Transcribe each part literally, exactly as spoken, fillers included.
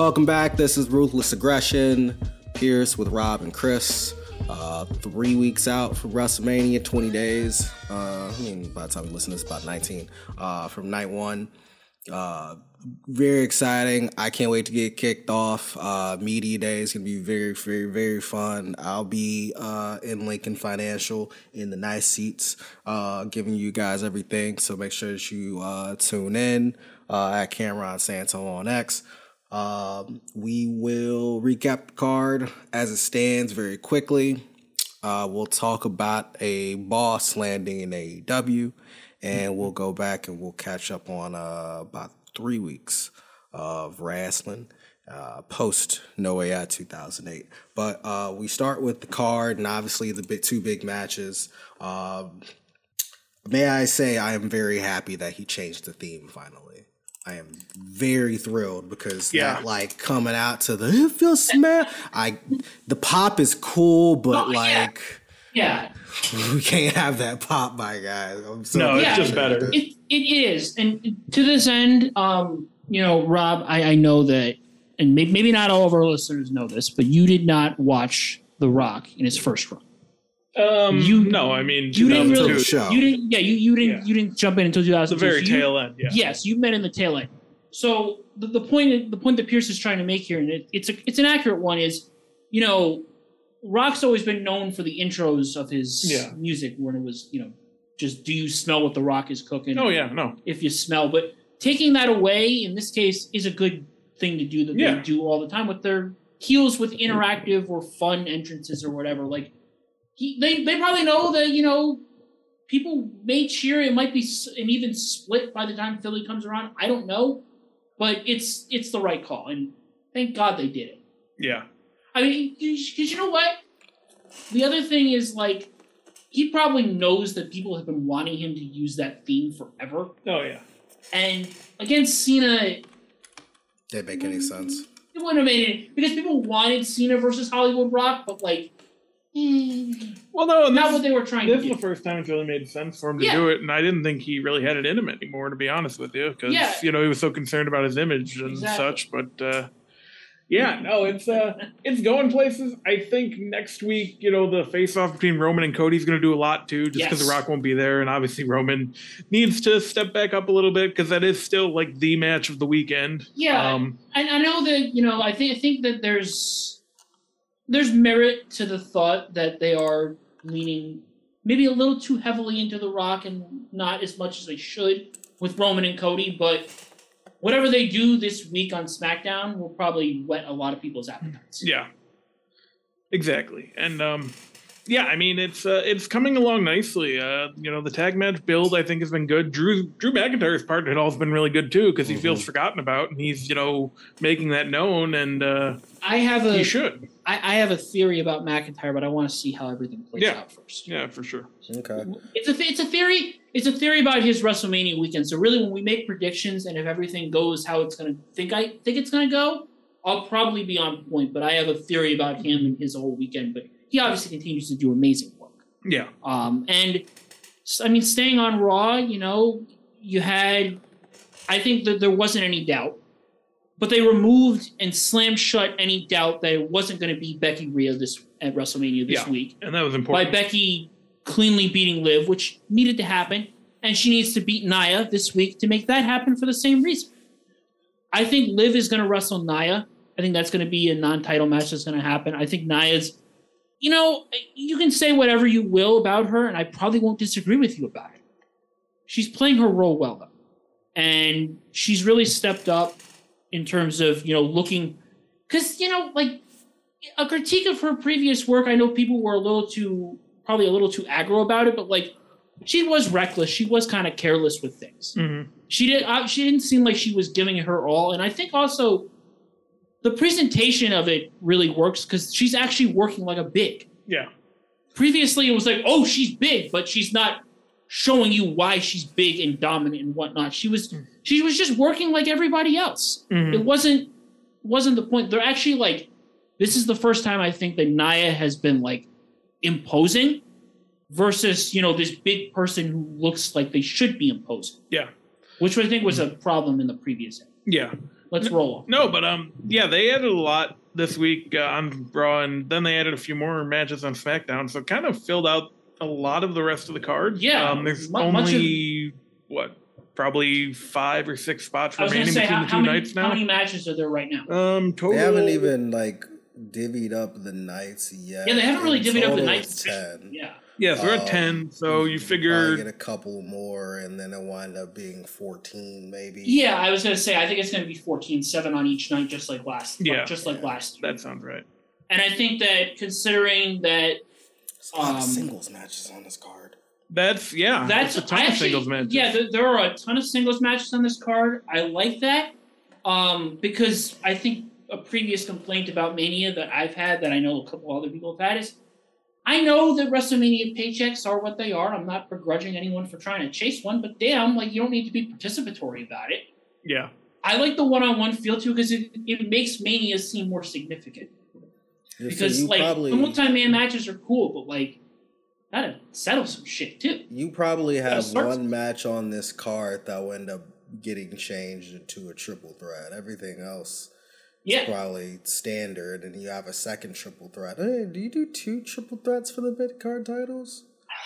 welcome back. This is Ruthless Aggression. Pierce with Rob and Chris. Uh, three weeks out from WrestleMania, twenty days. Uh, I mean, by the time you listen to this, about nineteen. Uh, from night one. Uh, very exciting. I can't wait to get kicked off. Uh, media day is going to be very, very, very fun. I'll be uh, in Lincoln Financial in the nice seats, uh, giving you guys everything. So make sure that you uh, tune in uh, at Cameron Santo on X. Um, we will recap the card as it stands very quickly. Uh, we'll talk about a boss landing in A E W. And we'll go back and we'll catch up on uh, about three weeks of wrestling uh, post No Way Out two thousand eight. But uh, we start with the card and obviously the big, two big matches. Um, may I say I am very happy that he changed the theme finally. I am very thrilled because yeah. that like coming out to the it feels smell. I the pop is cool, but oh, like yeah. yeah. We can't have that pop, my guys. I'm so no, it's yeah, just better. It, it is. And to this end, um, you know, Rob, I, I know that, and maybe, maybe not all of our listeners know this, but you did not watch The Rock in his first run. Um, you, no, I mean, you didn't really, show. you didn't, yeah, you, you didn't, yeah. you didn't jump in until two thousand two. The very so you, tail end, yeah. Yes, you met in the tail end. So the, the point, the point that Pierce is trying to make here, and it, it's a, it's an accurate one, is, you know, Rock's always been known for the intros of his yeah. music when it was, you know, just do you smell what the Rock is cooking? Oh, yeah, no. If you smell. But taking that away, in this case, is a good thing to do that yeah. they do all the time with their heels with interactive or fun entrances or whatever. Like, he, they, they probably know that, you know, people may cheer. It might be an even split by the time Philly comes around. I don't know. But it's it's the right call. And thank God they did it. Yeah. I mean, because you know what? The other thing is, like, he probably knows that people have been wanting him to use that theme forever. Oh, yeah. And against Cena... Didn't make any sense. It wouldn't have made it... Because people wanted Cena versus Hollywood Rock, but, like... Well, no, not this, what they were trying this to do. This is the first time it really made sense for him to yeah. do it, and I didn't think he really had it in him anymore, to be honest with you, because, yeah. you know, he was so concerned about his image and exactly. such, but... Uh, Yeah, no, it's uh, it's going places. I think next week, you know, the face-off between Roman and Cody is going to do a lot, too, just because yes. The Rock won't be there. And obviously Roman needs to step back up a little bit because that is still, like, the match of the weekend. Yeah, um, and I know that, you know, I think I think that there's there's merit to the thought that they are leaning maybe a little too heavily into The Rock and not as much as they should with Roman and Cody, but... Whatever they do this week on SmackDown will probably whet a lot of people's appetites. Yeah, exactly. And, um, yeah, I mean, it's uh, it's coming along nicely. Uh, you know, the tag match build, I think, has been good. Drew Drew McIntyre's part in it all has been really good, too, because he mm-hmm. feels forgotten about, and he's, you know, making that known, and uh, I have a, he should. I, I have a theory about McIntyre, but I want to see how everything plays yeah. out first. Yeah, for sure. Okay. It's a, it's a theory... It's a theory about his WrestleMania weekend. So really, when we make predictions and if everything goes how it's going to think I think it's going to go, I'll probably be on point. But I have a theory about him and his whole weekend. But he obviously continues to do amazing work. Yeah. Um, and, I mean, staying on Raw, you know, you had... I think that there wasn't any doubt. But they removed and slammed shut any doubt that it wasn't going to be Becky Rhea this at WrestleMania this yeah. week. And that was important. By Becky... cleanly beating Liv, which needed to happen, and she needs to beat Nia this week to make that happen for the same reason. I think Liv is going to wrestle Nia. I think that's going to be a non-title match that's going to happen. I think Nia's, you know, you can say whatever you will about her, and I probably won't disagree with you about it. She's playing her role well, though. And she's really stepped up in terms of, you know, looking... Because, you know, like, a critique of her previous work, I know people were a little too... probably a little too aggro about it, but like she was reckless. She was kind of careless with things. Mm-hmm. She did. Uh, she didn't seem like she was giving it her all. And I think also the presentation of it really works because she's actually working like a big. Yeah. Previously, it was like, oh, she's big, but she's not showing you why she's big and dominant and whatnot. She was mm-hmm. she was just working like everybody else. Mm-hmm. It wasn't wasn't the point. They're actually like, this is the first time I think that Nia has been like imposing versus, you know, this big person who looks like they should be imposing. Yeah. Which I think was a problem in the previous end. Yeah. let's roll. No, but um, yeah, they added a lot this week uh, on Raw, and then they added a few more matches on SmackDown, so it kind of filled out a lot of the rest of the card. Yeah, um, there's mu- only what, probably five or six spots I was remaining say, between how, the how two many, nights now. How many matches are there right now? Um, total. They haven't even like divvied up the nights yet. Yeah, they haven't really In divvied up the total, nights. it's ten. Yeah. Yeah, so we're at Um, ten. So you Probably figure. get a couple more, and then it wind up being fourteen, maybe. Yeah, I was gonna say I think it's gonna be fourteen, seven on each night, just like last. Yeah. just like last year. That sounds right. And I think that considering that There's a lot um, of singles matches on this card. That's yeah. that's That's a ton I of actually, singles matches. Yeah, there, there are a ton of singles matches on this card. I like that um, because I think a previous complaint about Mania that I've had, that I know a couple other people have had, is I know that WrestleMania paychecks are what they are. I'm not begrudging anyone for trying to chase one, but damn, like you don't need to be participatory about it. Yeah. I like the one-on-one feel too because it, it makes Mania seem more significant. Yeah, so Because you like probably, the multi-man matches are cool, but like gotta settle some shit too. you probably have start- one match on this card that will end up getting changed into a triple threat. Everything else Yeah. is probably standard, and you have a second triple threat. Hey, do you do two triple threats for the mid card titles?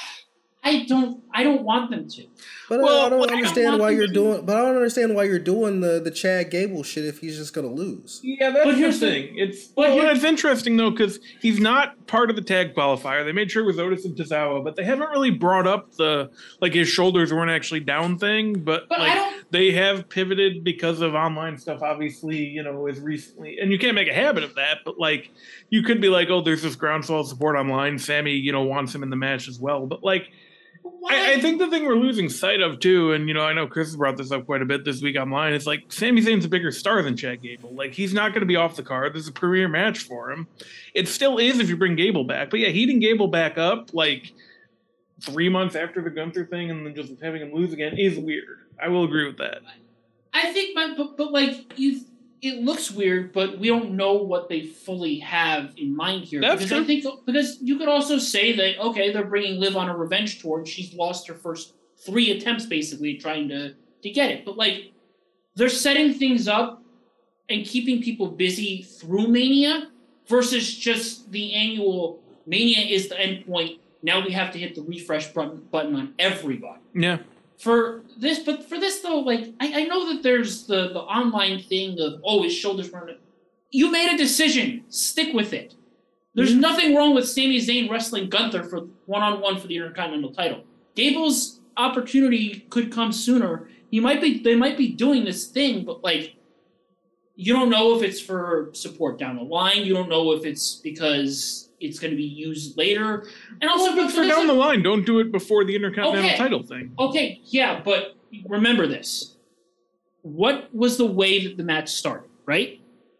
I don't I don't want them to. But Well, I don't what I don't understand want why them you're to- doing. But I don't understand why you're doing the the Chad Gable shit if he's just gonna lose. Yeah, that's But the here's the- thing. It's but well, here- it's interesting though because he's not part of the tag qualifier. They made sure it was Otis and Tozawa, but they haven't really brought up the like his shoulders weren't actually down thing. But, But I like don't- they have pivoted because of online stuff. Obviously, you know, as recently, and you can't make a habit of that. But like, you could be like, oh, there's this groundswell support online. Sammy, you know, wants him in the match as well. But like. I, I think the thing we're losing sight of too, and you know, I know Chris has brought this up quite a bit this week online. Is like Sami Zayn's a bigger star than Chad Gable. Like he's not going to be off the card. There's a premier match for him. It still is if you bring Gable back, but yeah, heating Gable back up like three months after the Gunther thing, and then just having him lose again is weird. I will agree with that. I think but but, but like you it looks weird, but we don't know what they fully have in mind here. That's because true. I think because you could also say that okay, they're bringing Liv on a revenge tour, and she's lost her first three attempts basically trying to to get it. But like they're setting things up and keeping people busy through Mania versus just the annual Mania is the end point. Now we have to hit the refresh button button on everybody. Yeah. For this, but for this though, like I, I know that there's the, the online thing of oh his shoulders weren't. You made a decision, stick with it. There's Mhm. nothing wrong with Sami Zayn wrestling Gunther for one on one for the Intercontinental title. Gable's opportunity could come sooner. He might be they might be doing this thing, but like you don't know if it's for support down the line. You don't know if it's because it's going to be used later. And also, Well, but but for for this- down the line, don't do it before the Intercontinental Okay. title thing. Okay, yeah, but remember this. What was the way that the match started, right?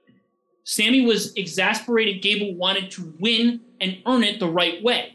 Sammy was exasperated. Gable wanted to win and earn it the right way.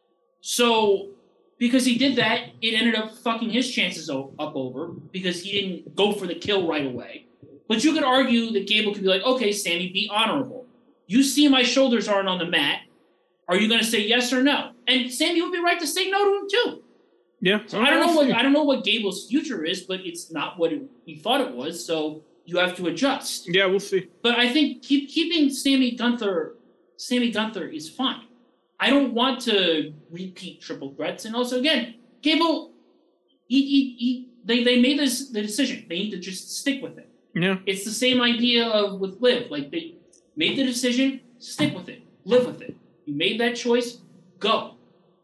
So, because he did that, it ended up fucking his chances o- up over because he didn't go for the kill right away. But you could argue that Gable could be like, okay, Sammy, be honorable. You see my shoulders aren't on the mat. Are you going to say yes or no? And Sammy would be right to say no to him too. Yeah. So I don't know what I don't know what Gable's future is, but it's not what it, he thought it was. So you have to adjust. Yeah, we'll see. But I think keep keeping Sammy Gunther, Sammy Gunther is fine. I don't want to repeat triple threats. And also, again, Gable, he, he, he, they they made this the decision. They need to just stick with it. Yeah. It's the same idea of with Liv. Like they made the decision, stick with it, live with it. You made that choice, go.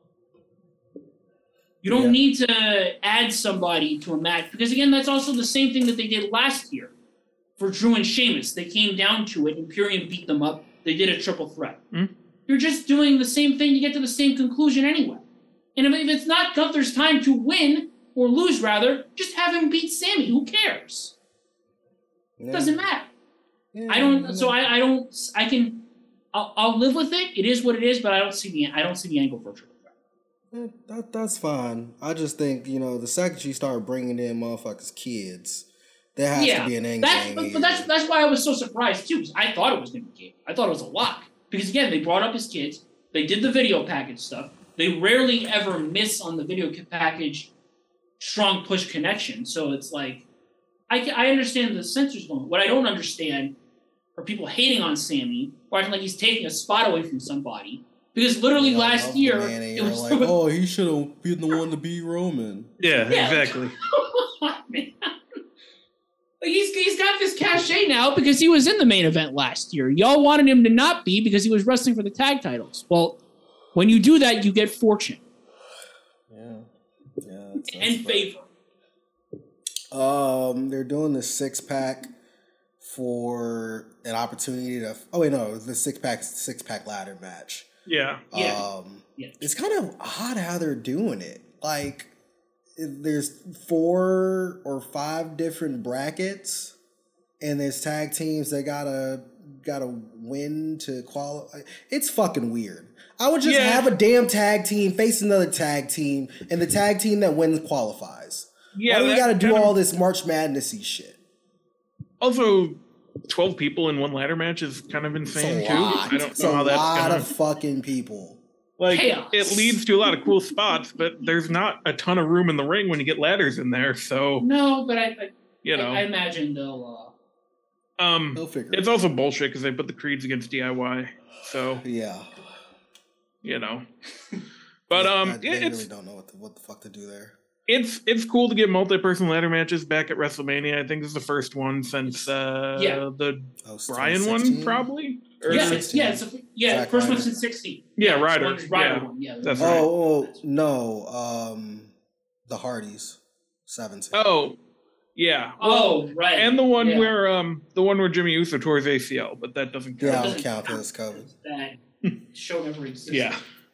You don't Yeah. need to add somebody to a match because again, that's also the same thing that they did last year for Drew and Sheamus. They came down to it. Imperium beat them up. They did a triple threat. Mm. You're just doing the same thing to get to the same conclusion anyway. And if, if it's not Gunther's time to win or lose, rather, just have him beat Sammy. Who cares? Yeah. It doesn't matter. Yeah, I don't. yeah. So I, I don't. I can. I'll, I'll live with it. It is what it is. But I don't see the. I don't see the angle for a triple threat. Eh, that that's fine. I just think you know the second you start bringing in motherfuckers' kids, there has yeah, to be an end that's, game. but, here. but that's that's why I was so surprised too. Because I thought it was going to be Gable. I thought it was a lock. Because again, they brought up his kids. They did the video package stuff. They rarely ever miss on the video package strong push connection. So it's like I can, I understand the censors going. What I don't understand are people hating on Sammy or acting like he's taking a spot away from somebody. Because literally Yeah, last year, it was like, oh, he should have been the one to beat Roman. Yeah, Yeah. exactly. Man. Like he's he's got this cachet now because he was in the main event last year. Y'all wanted him to not be because he was wrestling for the tag titles. Well, when you do that, you get fortune. Yeah. Yeah. That's, that's And favor. Um, they're doing the six pack for an opportunity to. Oh wait, no, the six pack six pack ladder match. Yeah. Yeah. Um, Yeah. It's kind of odd how they're doing it. Like, there's four or five different brackets, and there's tag teams that gotta gotta win to qualify. It's fucking weird. I would just Yeah. have a damn tag team face another tag team, and the tag team that wins qualifies. Yeah, Why do we that gotta do kind of- all this March Madness-y shit? Also, twelve people in one ladder match is kind of insane It's too. a lot. I don't It's know a how that's lot gonna of fucking people. like. Chaos. It leads to a lot of cool spots, but there's not a ton of room in the ring when you get ladders in there. So No, but I, I you know, I, I imagine they'll. Uh, um, They'll figure it's it also bullshit because they put the creeds against D I Y. So Yeah. you know, but Yeah, um, I, yeah, they it's really don't know what the, what the fuck to do there. it's it's cool to get multi-person ladder matches back at WrestleMania. I think this is the first one since uh Yeah. the Oh, it's Brian one, twenty sixteen? probably. Or- yeah, twenty it's, yeah, it's a, yeah. Zack First one Ryder. since sixteen. Yeah, it's Ryder, one- Ryder yeah. one. Yeah, That's right. Oh, oh no, um, the Hardys, seventeen. Oh, yeah. Oh, right. And the one Yeah. where um the one where Jimmy Uso tore his A C L, but that doesn't Yeah, I count. don't doesn't count count. as COVID. That show never existed. Yeah.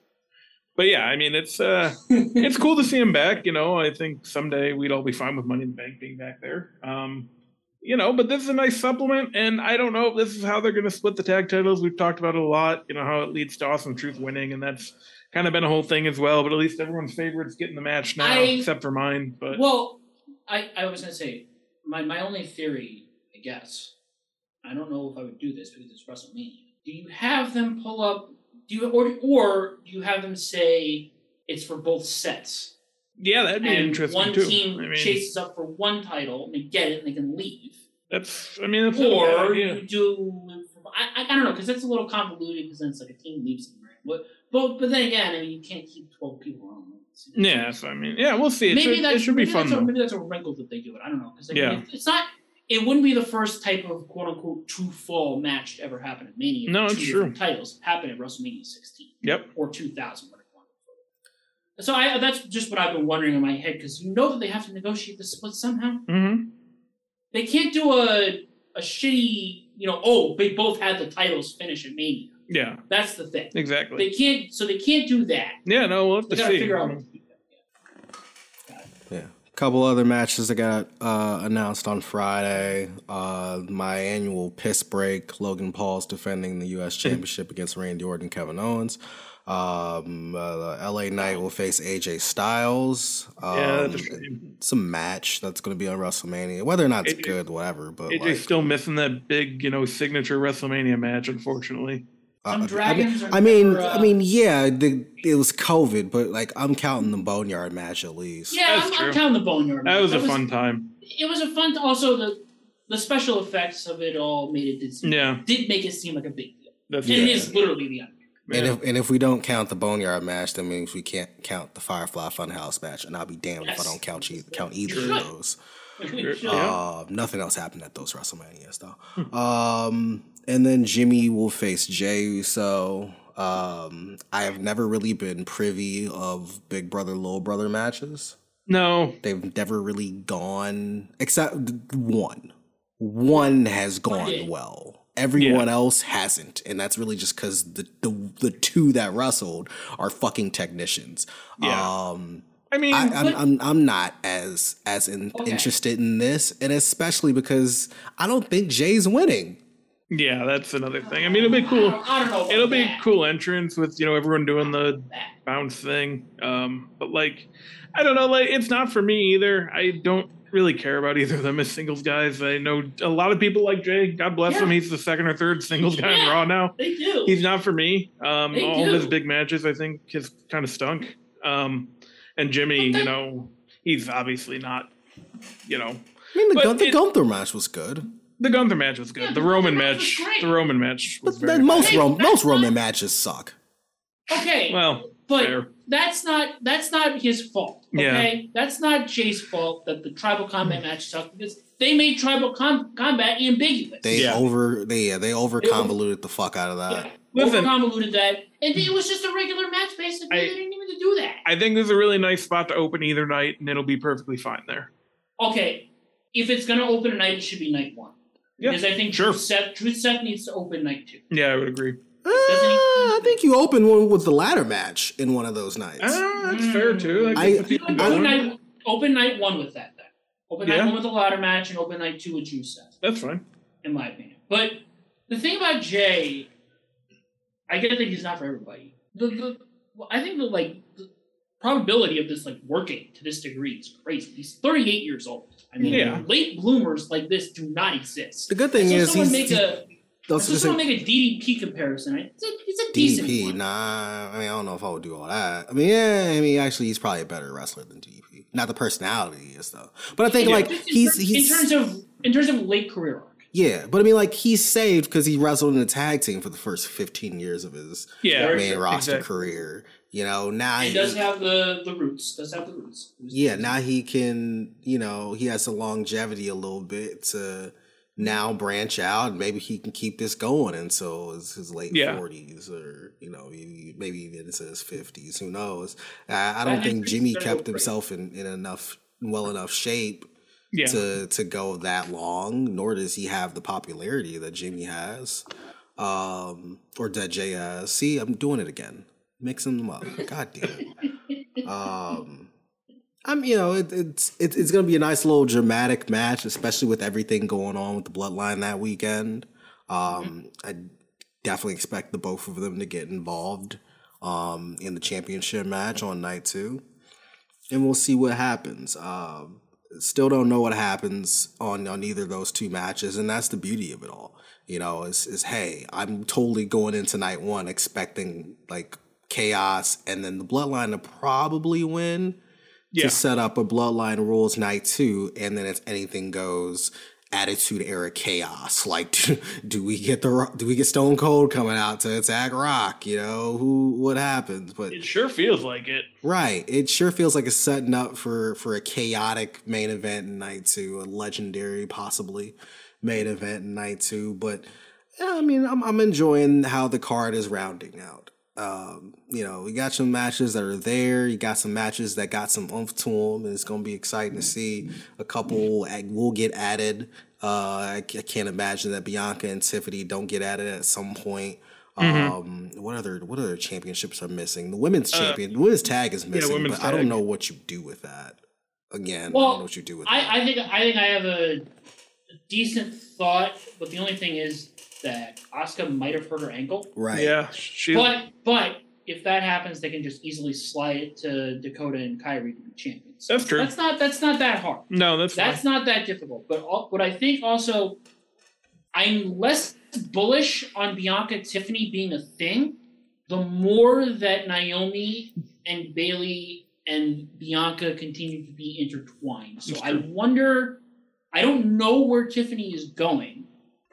But yeah, I mean it's uh it's cool to see him back, you know. I think someday we'd all be fine with Money in the Bank being back there. Um you know, but this is a nice supplement, and I don't know if this is how they're going to split the tag titles. We've talked about it a lot, you know, how it leads to Awesome Truth winning, and that's kind of been a whole thing as well. But at least everyone's favorites getting the match now, I- except for mine. But Well, I, I was gonna say my, my only theory, I guess. I don't know if I would do this because it's WrestleMania. Do you have them pull up? Do you or or do you have them say it's for both sets? yeah, that'd be And interesting one too. team I mean, chases up for one title, and they get it, and they can leave. that's. I mean, that's not a bad Or idea. you do, I, I, I don't know, because that's a little convoluted. Because then it's like a team leaves them, right? But but but then again, I mean, you can't keep twelve people on. Yeah, so I mean, yeah, we'll see. It Maybe should, that's it should be maybe fun that's a, though. maybe that's a wrinkle that they do it. I don't know because Yeah. it, it's not. It wouldn't be the first type of quote unquote true fall match to ever happen at Mania. No, Two it's different true. Titles happen at WrestleMania sixteen. Yep. Or two thousand, whatever. So I that's just what I've been wondering in my head because you know that they have to negotiate the split somehow. Mm-hmm. They can't do a a shitty, you know, oh, they both had the titles finish at Mania. Yeah, That's the thing. exactly. They can't, so they can't do that. yeah, no, we'll have They to gotta see. figure out how to keep that. Yeah. A couple other matches that got uh, announced on Friday. Uh, my annual piss break. Logan Paul's defending the U S Championship against Randy Orton and Kevin Owens. Um, uh, L A Knight will face A J Styles. Um, Yeah, that's a shame. it's a match that's going to be on WrestleMania. Whether or not it's A J good, whatever. But A J's like, still missing that big, you know, signature WrestleMania match, unfortunately. Some uh, dragons I are mean, I mean, never, uh, I mean, yeah, the, it was COVID, but like I'm counting the Boneyard match at least. Yeah, That's I'm, true. I'm counting the Boneyard. That match. was a fun time. It was a fun. Also, the the special effects of it all made it did seem, Yeah, did make it seem like a big deal. that's And yeah. it is literally the end. And Yeah. if and if we don't count the Boneyard match, that means we can't count the Firefly Funhouse match, and I'll be damned if I Yes. don't count e- count either Sure. of those. Yeah. Uh, nothing else happened at those WrestleManias though. um, and then Jimmy will face Jey Uso. Um, I have never really been privy of Big Brother Little Brother matches. No, They've never really gone except one. One has gone did. well. Everyone Yeah. else hasn't, and that's really just because the, the the two that wrestled are fucking technicians. Yeah. Um, I mean, I, I'm, But- I'm I'm not as as in, Okay. interested in this, and especially because I don't think Jay's winning. yeah, that's another thing. I mean, it'll be I cool. don't, I don't know. About It'll be that. a cool entrance with, you know, everyone doing the That. bounce thing. Um, but like, I don't know, like it's not for me either. I don't really care about either of them as singles guys. I know a lot of people like Jay. God bless Yeah. him. He's the second or third singles guy in Yeah. Raw now. They do. He's not for me. Um, They all of his do. big matches, I think, has kind of stunk. Um, and Jimmy, But they- you know, he's obviously not, you know, I mean, the, But Gun- the it- Gunther match was good. The Gunther match was good. Yeah, the the Roman Gunther match match, was great. the Roman match was But very then most Hey, Ro- that's most Roman not- matches suck. Okay, well, but fair. that's not that's not his fault. Yeah. Okay, that's not Jay's fault that the tribal combat match sucked because they made tribal com- combat ambiguous. They Yeah. over they yeah, they over convoluted the fuck out of that. yeah, Listen. over convoluted that, and it was just a regular match. Basically, I- they didn't even do that. I think this is a really nice spot to open either night, and it'll be perfectly fine there. Okay, if it's gonna open a night, it should be night one. Yeah, Because I think sure. Truth Seth, Truth Seth needs to open night two. Yeah, I would agree. Uh, I think you open one with the ladder match in one of those nights. Ah, that's fair too. That I- gets the people Open going. night, open night one with that then. Open Yeah. night one with the ladder match and open night two with Truth Seth, That's fine. in my opinion. But the thing about Jay, I get that he's not for everybody. The, the well, I think the like the probability of this like working to this degree is crazy. He's thirty-eight years old. I mean, Yeah. late bloomers like this do not exist. The good thing So is someone he's make a that's so just someone make a D D P comparison. Right? It's a, it's a D decent D P. one. Nah, I mean I don't know if I would do all that. I mean, yeah, I mean actually he's probably a better wrestler than D D P. Not the personality he is though. But I think Yeah. like Just in he's ter- he's in terms of in terms of late career arc. yeah, but I mean like he's saved because he wrestled in a tag team for the first fifteen years of his Yeah, Very main true. roster Exactly. career. You know, now He he- does have the the roots. Does have the roots. yeah, now he can, you know, he has the longevity a little bit to now branch out. And maybe he can keep this going until his, his late Yeah. forties or, you know, maybe, maybe even into his fifties. Who knows? I, I don't I think think Jimmy he's gonna go kept great. himself in, in enough, well enough shape Yeah. to to go that long, nor does he have the popularity that Jimmy has um, or that Jay has. See, I'm doing it again. Mixing them up. God damn it. Um, I'm, you know, it, it's it, it's going to be a nice little dramatic match, especially with everything going on with the Bloodline that weekend. Um, I definitely expect the both of them to get involved um, in the championship match on night two, and we'll see what happens. Um, still don't know what happens on on either of those two matches, and that's the beauty of it all. You know, is is hey, I'm totally going into night one expecting like chaos, and then the Bloodline to probably win Yeah. to set up a Bloodline rules night two, and then it's anything goes attitude era chaos. Like, do, do we get the do we get Stone Cold coming out to attack Rock? You know, who what happens? But It sure feels like it. right, it sure feels like it's setting up for for a chaotic main event in night two, a legendary possibly main event in night two. But yeah, I mean, I'm I'm enjoying how the card is rounding out. Um, you know, we got some matches that are there. You got some matches that got some oomph to them, and it's going to be exciting to see. A couple will get added. Uh, I, I can't imagine that Bianca and Tiffany don't get added at some point. Um, what other what other championships are missing? The women's champion, the women's tag is missing, women's but I don't tag. know what you do with that. Again, I Well, don't know what you do with that. I, I think I think I have a decent thought, but the only thing is that Asuka might have hurt her ankle. Right. Yeah. She. But but if that happens, they can just easily slide it to Dakota and Kyrie to be champions. That's true. That's not that's not that hard. no, that's That's fine. not that difficult. But all, what I think also, I'm less bullish on Bianca Tiffany being a thing. The more that Naomi and Bailey and Bianca continue to be intertwined. So That's I true. wonder. I don't know where Tiffany is going,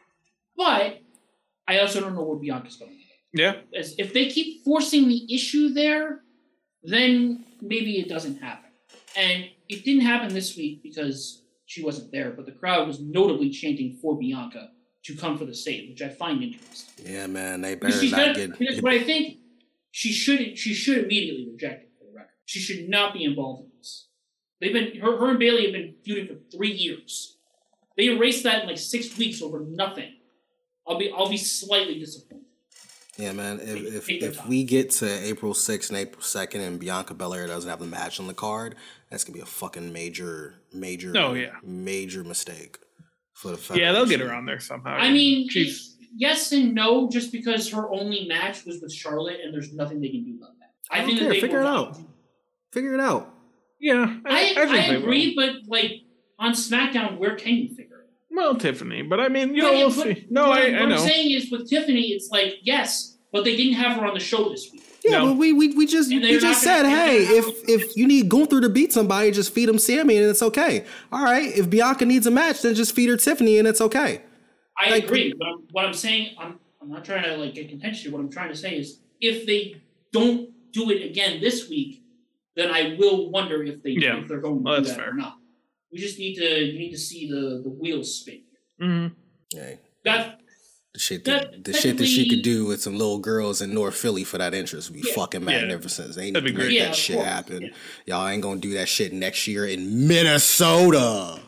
but I also don't know where Bianca's going. Yeah. As if they keep forcing the issue there, then maybe it doesn't happen. And it didn't happen this week because she wasn't there, but the crowd was notably chanting for Bianca to come for the save, which I find interesting. Yeah, man, they Because better she's not gonna, get. because what I think she should she should immediately reject it for the record. She should not be involved in this. They've been her, her and Bailey have been feuding for three years. They erased that in like six weeks over nothing. I'll be I'll be slightly disappointed. Yeah, man. If if, Take their if time. we get to April sixth and April second and Bianca Belair doesn't have the match on the card, that's gonna be a fucking major, major, Oh, yeah. major mistake for the Yeah, they'll get Federation. her on there somehow. I mean, she's yes and no, just because her only match was with Charlotte, and there's nothing they can do about that. I, I think don't that care. they Figure will it not. out. Figure it out. yeah. I, I, think they agree, but like on SmackDown, where can you figure it out? Well, Tiffany, but I mean, you know, But- we'll but see. No, what, I, what I I'm know. saying is with Tiffany, it's like yes, but they didn't have her on the show this week. Yeah, No. but we we, we just And we they're just not said, gonna- hey, they're if not- if you need Gunther to beat somebody, just feed him Sammy and it's okay. All right, if Bianca needs a match, then just feed her Tiffany and it's okay. I Like- agree, but I'm, what I'm saying, I'm I'm not trying to like get contentious here. What I'm trying to say is, if they don't do it again this week, then I will wonder if they Yeah. if they're going to Well, do that's that fair. or not. We just need to you need to see the the wheels spin. Mm-hmm. Hey, That the shit That- that the shit that she technically- could do with some little girls in North Philly for that interest would be Yeah. fucking Yeah. magnificent. They need That'd to be make great. Yeah, that of shit course. happen. Yeah. Y'all ain't gonna do that shit next year in Minnesota.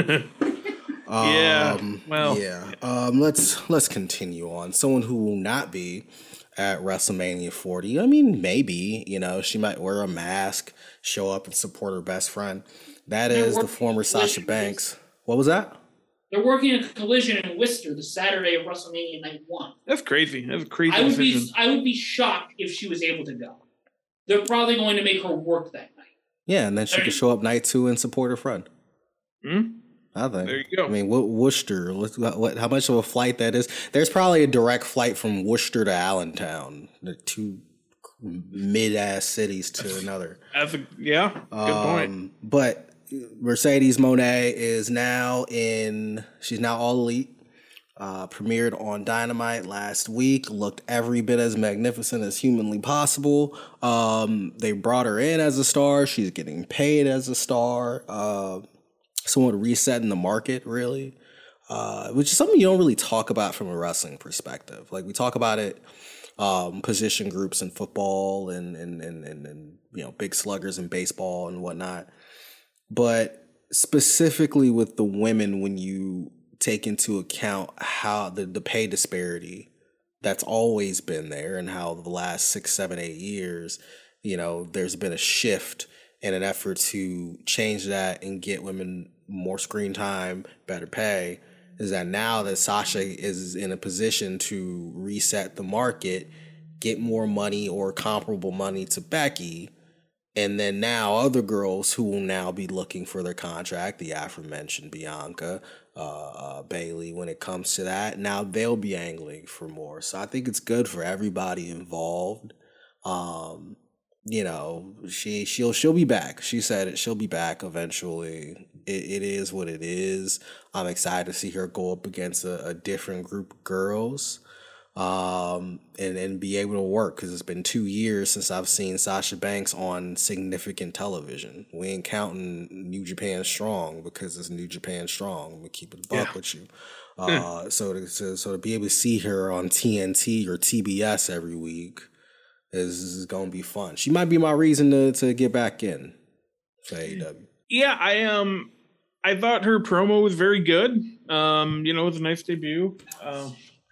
Yeah. Um, Well. yeah. Um, let's let's continue on. Someone who will not be at WrestleMania forty. I mean, maybe, you know, she might wear a mask, show up and support her best friend. That They're is the working former with Sasha Collision. Banks. What was that? they're working a collision in Worcester the Saturday of WrestleMania Night One. That's crazy. That's a crazy I would decision. be I would be shocked if she was able to go. They're probably going to make her work that night. Yeah, and then she There could you- show up night two and support her friend. Hmm? I think. There you go. I mean, Wo- Worcester. What, what? How much of a flight that is? There's probably a direct flight from Worcester to Allentown. The two mid-ass cities to another. That's a, yeah. Good point. Um, but Mercedes Moné is now in. She's now all elite. Uh, premiered on Dynamite last week. Looked every bit as magnificent as humanly possible. Um, they brought her in as a star. She's getting paid as a star. Uh, somewhat resetting the market, really, uh, which is something you don't really talk about from a wrestling perspective. Like we talk about it, um, position groups in football and and, and and and you know big sluggers in baseball and whatnot, but specifically with the women, when you take into account how the the pay disparity that's always been there and how the last six, seven, eight years, you know, there's been a shift in an effort to change that and get women more screen time, better pay, is that now that Sasha is in a position to reset the market, get more money or comparable money to Becky, and then now other girls who will now be looking for their contract, the aforementioned Bianca, uh, uh, Bailey, when it comes to that, now they'll be angling for more. So I think it's good for everybody involved. Um, you know, she she'll she'll be back. She said it. She'll be back eventually. It, it is what it is. I'm excited to see her go up against a, a different group of girls, um, and and be able to work, because it's been two years since I've seen Sasha Banks on significant television. We ain't counting New Japan Strong because it's New Japan Strong. We keep it a buck Yeah. with you. Uh, so to, so so to be able to see her on T N T or T B S every week is, is gonna be fun. She might be my reason to to get back in for A E W. Yeah, I um, I thought her promo was very good. Um, you know, it was a nice debut. Um,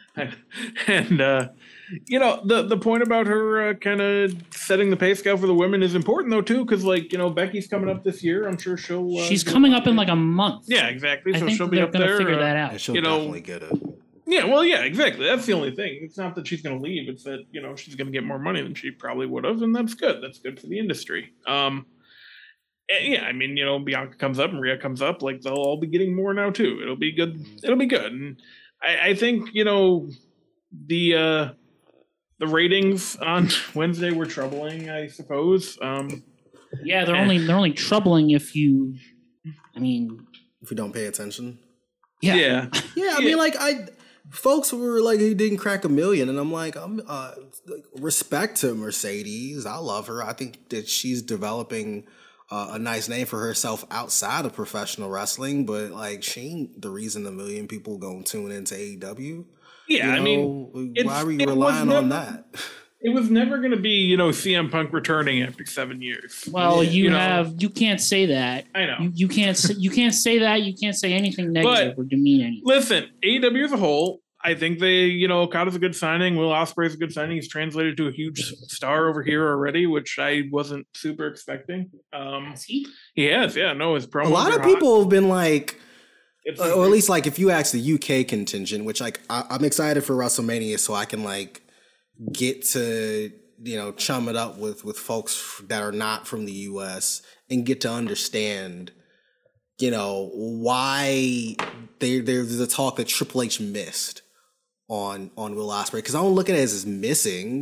and uh, you know, the the point about her uh, kind of setting the pay scale for the women is important though too, because like you know, Becky's coming up this year. I'm sure she'll. Uh, She's do- coming up in like a month. Yeah, exactly. I So think she'll be they're up going to there. figure uh, that And out. she'll You know- definitely get it. Yeah, well, yeah, exactly. That's the only thing. It's not that she's going to leave. It's that, you know, she's going to get more money than she probably would have, and that's good. That's good for the industry. Um, and yeah, I mean, you know, Bianca comes up and Rhea comes up. Like, they'll all be getting more now, too. It'll be good. It'll be good. And I, I think, you know, the uh, the ratings on Wednesday were troubling, I suppose. Um, Yeah, they're only they're only troubling if you. I mean, If you don't pay attention. yeah. yeah. Yeah, I Yeah. mean, like I, folks were like, he didn't crack a million, and I'm like, I'm uh, like, respect to Mercedes. I love her. I think that she's developing uh, a nice name for herself outside of professional wrestling. But like, she ain't the reason a million people gonna tune into A E W. Yeah, You I mean, know, it's- why are we it was relying on never- that? it was never going to be, you know, C M Punk returning after seven years. Well, Yeah, you, you know. have you can't say that. I know. You, you can't say, you can't say that. You can't say anything negative But- or demean anything. Listen, A E W as a whole, I think they, you know, Okada's a good signing. Will Ospreay's a good signing. He's translated to a huge star over here already, which I wasn't super expecting. Um, Has he? he has, yeah. No, his promos A lot are of hot. people have been like, It's- Uh, or at least like if you ask the U K contingent, which like I, I'm excited for WrestleMania, so I can like get to you know chum it up with with folks that are not from the U S and get to understand you know why there there's a talk that Triple H missed on on Will Ospreay, because I don't look at it as as missing.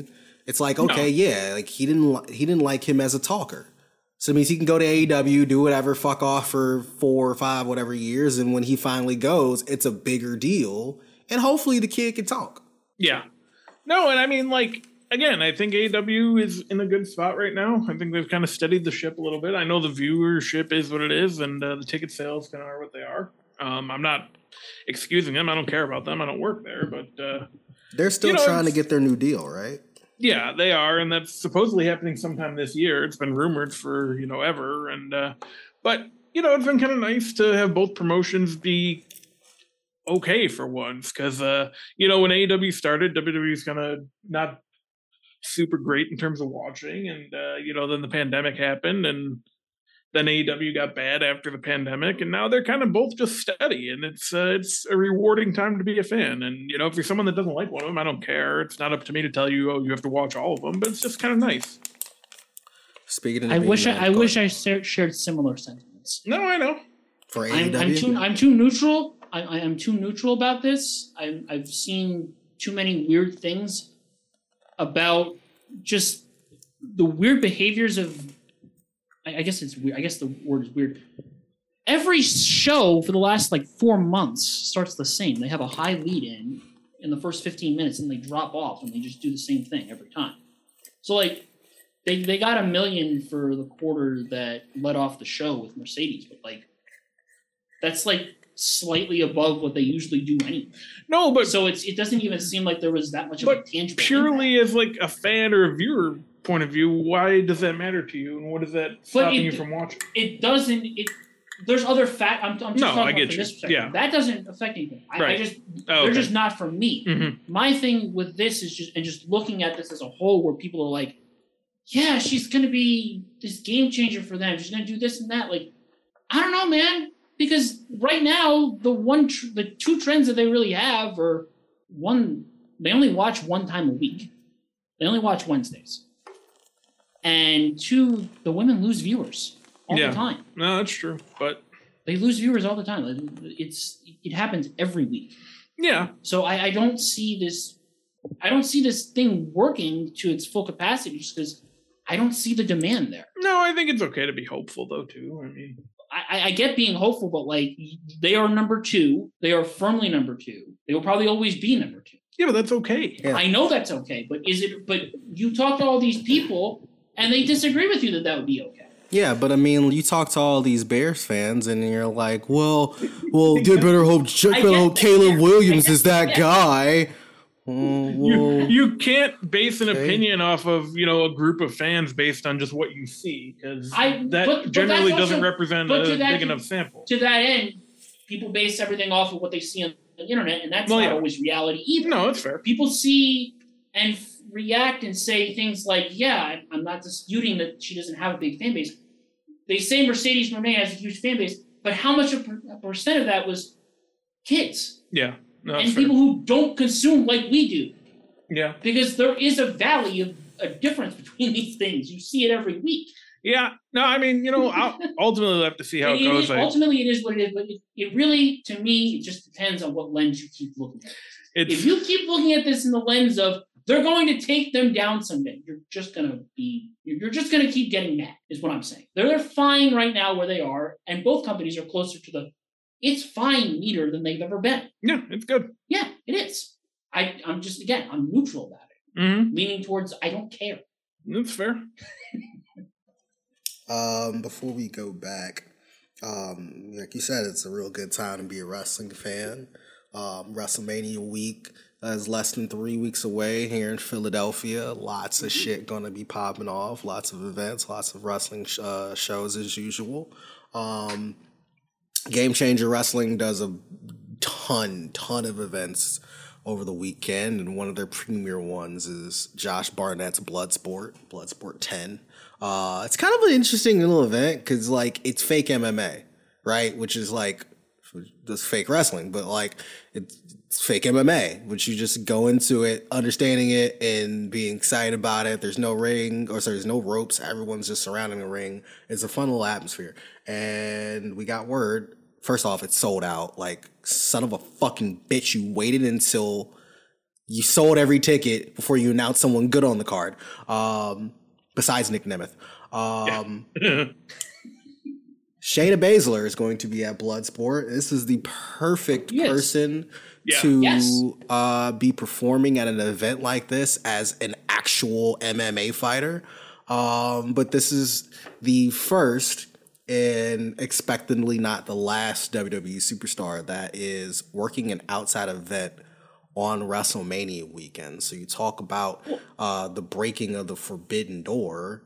It's like, okay, no. yeah, like he didn't li- he didn't like him as a talker. So it means he can go to A E W, do whatever, fuck off for four or five, whatever years. And when he finally goes, it's a bigger deal. And hopefully the kid can talk. Yeah. No, and I mean, like, again, I think A E W is in a good spot right now. I think they've kind of steadied the ship a little bit. I know the viewership is what it is, and uh, the ticket sales kind of are what they are. Um, I'm not excusing them. I don't care about them. I don't work there, but... Uh, They're still you know, trying to get their new deal, right? Yeah, they are, and that's supposedly happening sometime this year. It's been rumored for, you know, ever, and uh, but, you know, it's been kind of nice to have both promotions be okay for once, because, uh, you know, when A E W started, W W E's kind of not super great in terms of watching, and, uh, you know, then the pandemic happened, and then A E W got bad after the pandemic, and now they're kind of both just steady, and it's uh, it's a rewarding time to be a fan. And, you know, if you're someone that doesn't like one of them, I don't care. It's not up to me to tell you, oh, you have to watch all of them, but it's just kind of nice. Speaking of I wish I, I wish I shared similar sentiments. No, I know. For A E W? I'm, I'm, too, I'm too neutral. I, I am too neutral about this. I, I've seen too many weird things about just the weird behaviors of I guess it's weird. I guess the word is weird. Every show for the last like four months starts the same. They have a high lead in in the first fifteen minutes, and they drop off, and they just do the same thing every time. So like, they they got a million for the quarter that led off the show with Mercedes, but like, that's like slightly above what they usually do anyway. No, but so it's it doesn't even seem like there was that much of but a tangible purely impact. As like a fan or a viewer point of view, why does that matter to you, and what is that stopping it, you from watching? It doesn't. It there's other fact. I'm, I'm just no, talking I about get from you. this perspective. Yeah, that doesn't affect anything. I, right. I just oh, they're okay. just not for me. Mm-hmm. My thing with this is just and just looking at this as a whole, where people are like, yeah, she's gonna be this game changer for them. She's gonna do this and that. Like, I don't know, man. Because right now, the one, tr- the two trends that they really have are one, they only watch one time a week. They only watch Wednesdays. And two, the women lose viewers all yeah. the time. No, that's true. But they lose viewers all the time. It's it happens every week. Yeah. So I, I don't see this. I don't see this thing working to its full capacity just because I don't see the demand there. No, I think it's okay to be hopeful though too. I mean. I, I get being hopeful, but like they are number two. They are firmly number two. They will probably always be number two. Yeah, but that's okay. Yeah. I know that's okay, but is it? But you talk to all these people, and they disagree with you that that would be okay. Yeah, but I mean, you talk to all these Bears fans, and you're like, well, well, you better hope, better hope Caleb Williams is that yeah. guy. Oh, you, you can't base an okay. opinion off of, you know, a group of fans based on just what you see, because that but, generally but doesn't also, represent a big that, enough sample. To that end, people base everything off of what they see on the internet, and that's well, not yeah. always reality either. No, it's fair. People see and f- react and say things like, yeah, I'm not disputing that she doesn't have a big fan base. They say Mercedes Moné has a huge fan base, but how much of a percent of that was kids? Yeah. No, and fair. people who don't consume like we do. Yeah. Because there is a valley of a difference between these things. You see it every week. Yeah. No, I mean, you know, I'll ultimately we'll have to see how it, it goes. Is, ultimately, it is what it is, but it, it really, to me, it just depends on what lens you keep looking at this. If you keep looking at this in the lens of they're going to take them down someday, you're just going to be, you're just going to keep getting mad, is what I'm saying. They're fine right now where they are, and both companies are closer to the it's fine meter than they've ever been. Yeah, it's good. Yeah, it is. I, I'm just, again, I'm neutral about it. Mm-hmm. Leaning towards, I don't care. That's fair. um, before we go back, um, like you said, it's a real good time to be a wrestling fan. Um, WrestleMania week is less than three weeks away here in Philadelphia. Lots of shit gonna be popping off. Lots of events, lots of wrestling sh- uh, shows as usual. Um, Game Changer Wrestling does a ton, ton of events over the weekend, and one of their premier ones is Josh Barnett's Bloodsport, Bloodsport ten. Uh, it's kind of an interesting little event because, like, it's fake M M A, right? Which is like just fake wrestling, but like it's, it's fake M M A, which you just go into it, understanding it, and being excited about it. There's no ring, or sorry, there's no ropes. Everyone's just surrounding the ring. It's a fun little atmosphere, and we got word. First off, it's sold out. Like, son of a fucking bitch, you waited until you sold every ticket before you announced someone good on the card. Um, besides Nick Nemeth. Um, Yeah. Shayna Baszler is going to be at Bloodsport. This is the perfect Yes. person Yeah. to Yes. uh, be performing at an event like this as an actual M M A fighter. Um, but this is the first and expectantly not the last W W E superstar that is working an outside event on WrestleMania weekend. So you talk about uh, the breaking of the forbidden door.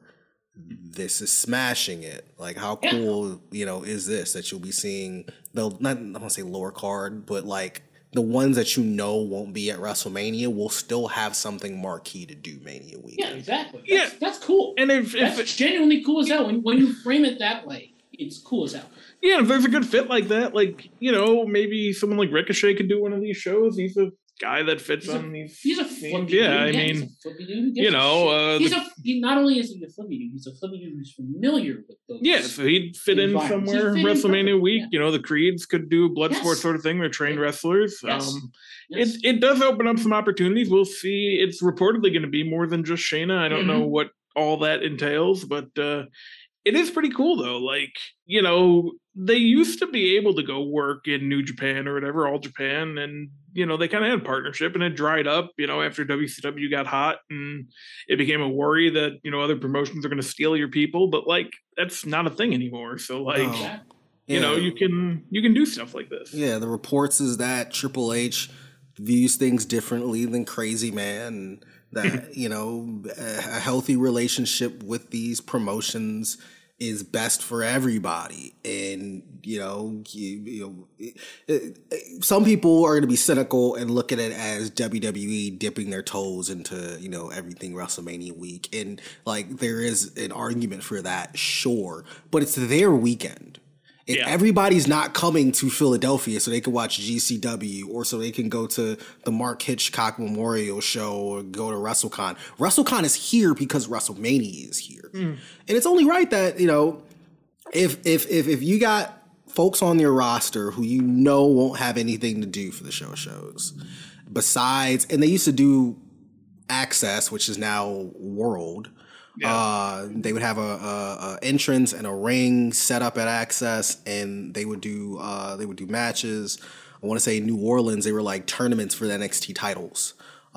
This is smashing it. Like, how cool, you know, is this that you'll be seeing the not I don't want to say lower card, but like the ones that you know won't be at WrestleMania will still have something marquee to do Mania Yeah, weekend. exactly. Yeah. That's, that's cool. And if, if That's genuinely cool as hell. When, when you frame it that way, it's cool as hell. yeah, if there's a good fit like that, like, you know, maybe someone like Ricochet could do one of these shows. He's a guy that fits He's a- on these. He's a these- flippy yeah, dude. I he's mean, a flippy dude who gives you a know, shit. uh, he's the- a he, not only is he a flippy dude, he's a flippy dude who's familiar with those. yeah, so he'd fit in environments. somewhere. He'd fit in WrestleMania perfect, week, yeah. you know, the Creeds could do a blood Yes. sport sort of thing. They're trained Yeah. wrestlers. Yes. Um, Yes. It it does open up some opportunities. We'll see. It's reportedly going to be more than just Shayna. I don't know Mhm. what all that entails, but uh, it is pretty cool though. Like, you know, they used to be able to go work in New Japan or whatever, All Japan, and you know they kind of had a partnership, and it dried up. You know, after W C W got hot, and it became a worry that you know other promotions are going to steal your people. But like, that's not a thing anymore. So like. No. Exactly. You know, Yeah. you can you can do stuff like this. Yeah, the reports is that Triple H views things differently than Crazy Man, and that you know a healthy relationship with these promotions is best for everybody. And you know, you, you know, it- it- some people are going to be cynical and look at it as W W E dipping their toes into you know everything WrestleMania week, and like there is an argument for that, sure, but it's their weekend. And Yeah. everybody's not coming to Philadelphia so they can watch G C W or so they can go to the Mark Hitchcock Memorial Show or go to WrestleCon. WrestleCon is here because WrestleMania is here. And it's only right that, you know, if if if if you got folks on your roster who you know won't have anything to do for the show shows, besides, and they used to do Access, which is now World. Yeah. Uh, they would have a, a, a entrance and a ring set up at Access, and they would do uh, they would do matches. I want to say New Orleans. They were like tournaments for the N X T titles,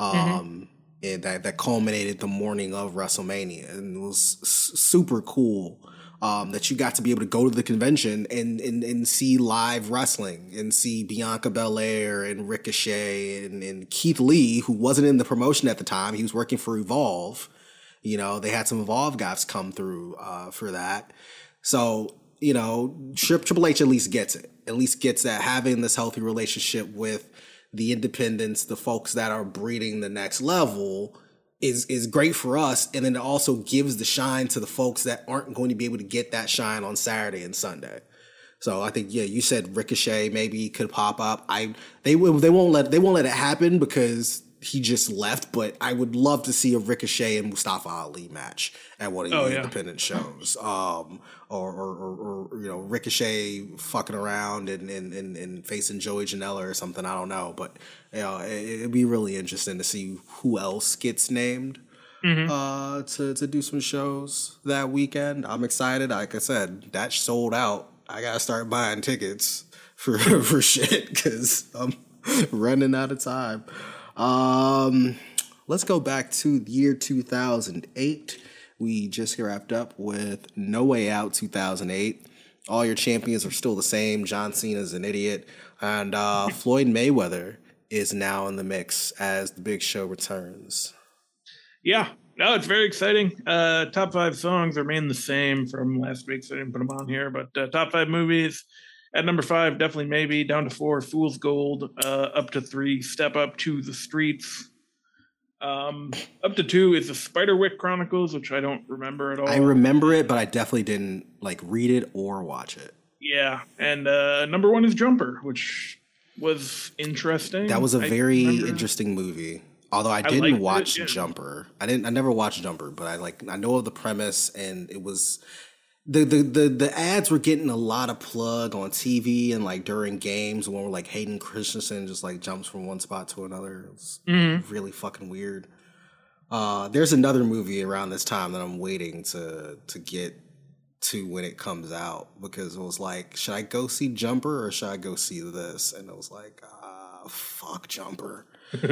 um, and that that culminated the morning of WrestleMania, and it was s- super cool. Um, that you got to be able to go to the convention and, and, and see live wrestling and see Bianca Belair and Ricochet and, and Keith Lee, who wasn't in the promotion at the time. He was working for Evolve. You know, they had some Evolve guys come through uh, for that. So, you know, Tri- Triple H at least gets it. At least gets that having this healthy relationship with the independents, the folks that are breeding the next level is is great for us. And then it also gives the shine to the folks that aren't going to be able to get that shine on Saturday and Sunday. So I think, yeah, you said Ricochet maybe could pop up. I they will they won't let they won't let it happen because he just left, but I would love to see a Ricochet and Mustafa Ali match at one of Oh, your yeah. independent shows. Um, or, or, or, or, you know, Ricochet fucking around and, and, and, and facing Joey Janela or something. I don't know. But, you know, it, it'd be really interesting to see who else gets named uh, to, to do some shows that weekend. I'm excited. Like I said, that sold out. I got to start buying tickets for, for shit because I'm running out of time. Um, let's go back to the year two thousand eight. We just wrapped up with No Way Out two thousand eight. All your champions are still the same. John Cena's an idiot. And uh, Floyd Mayweather is now in the mix as the Big Show returns. Yeah, no, it's very exciting. Uh, top five songs remain the same from last week, so I didn't put them on here. But uh, top five movies at number five, definitely Maybe. Down to four, Fool's Gold. Uh, up to three, Step Up to the Streets. Um, up to two is the Spiderwick Chronicles, which I don't remember at all. I remember it, but I definitely didn't like read it or watch it. Yeah, and uh, number one is Jumper, which was interesting. That was a I very remember- interesting movie. Although I I didn't liked it, watch yeah. Jumper. I didn't I never watched Jumper, but I like I know of the premise, and it was The, the the the ads were getting a lot of plug on T V and like during games when we're like Hayden Christensen just like jumps from one spot to another. It's mm-hmm. really fucking weird. Uh, there's another movie around this time that I'm waiting to to get to when it comes out because it was like, should I go see Jumper or should I go see this? And it was like, ah, fuck Jumper.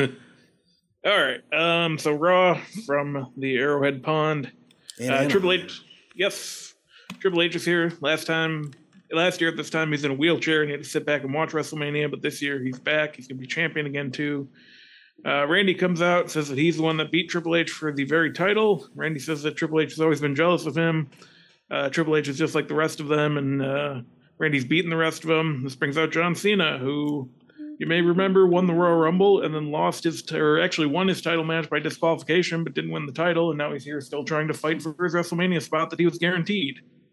All right. Um. So Raw from the Arrowhead Pond. Uh, Triple H. Yes. Triple H is here. Last time, last year at this time, he's in a wheelchair and he had to sit back and watch WrestleMania. But this year, he's back. He's going to be champion again, too. Uh, Randy comes out, says that he's the one that beat Triple H for the very title. Randy says that Triple H has always been jealous of him. Uh, Triple H is just like the rest of them, and uh, Randy's beaten the rest of them. This brings out John Cena, who you may remember won the Royal Rumble and then lost his, t- or actually won his title match by disqualification, but didn't win the title. And now he's here still trying to fight for his WrestleMania spot that he was guaranteed.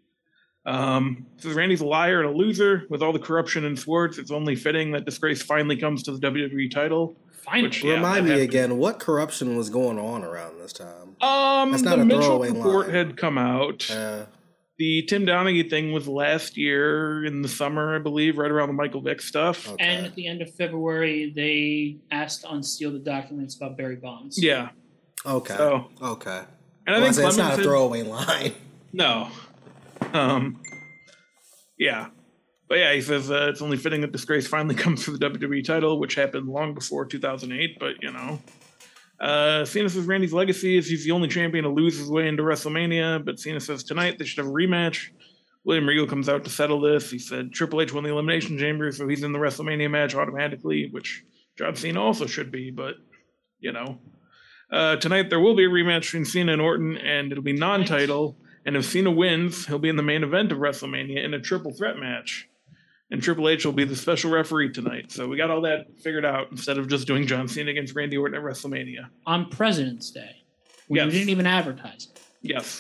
Um, says Randy's a liar and a loser. With all the corruption in sports, it's only fitting that disgrace finally comes to the W W E title. Finally. Which, yeah, Remind me again, what corruption was going on around this time? Um, That's not the a Mitchell throwaway report line. had come out. Uh, the Tim Donaghy thing was last year in the summer, I believe, right around the Michael Vick stuff. Okay. And at the end of February, they asked to unseal the documents about Barry Bonds. Yeah. Okay. So, okay. and I well, think I it's not a said, throwaway line. No. Um. Yeah. But yeah, he says uh, it's only fitting that disgrace finally comes for the W W E title, which happened long before two thousand eight, but, you know. Uh, Cena says Randy's legacy is he's the only champion to lose his way into WrestleMania, but Cena says tonight they should have a rematch. William Regal comes out to settle this. He said Triple H won the Elimination Chamber, so he's in the WrestleMania match automatically, which John Cena also should be, but, you know. Uh, tonight there will be a rematch between Cena and Orton, and it'll be non-title, and if Cena wins, he'll be in the main event of WrestleMania in a triple threat match. And Triple H will be the special referee tonight. So we got all that figured out instead of just doing John Cena against Randy Orton at WrestleMania. On President's Day. We Yes. didn't even advertise it. Yes.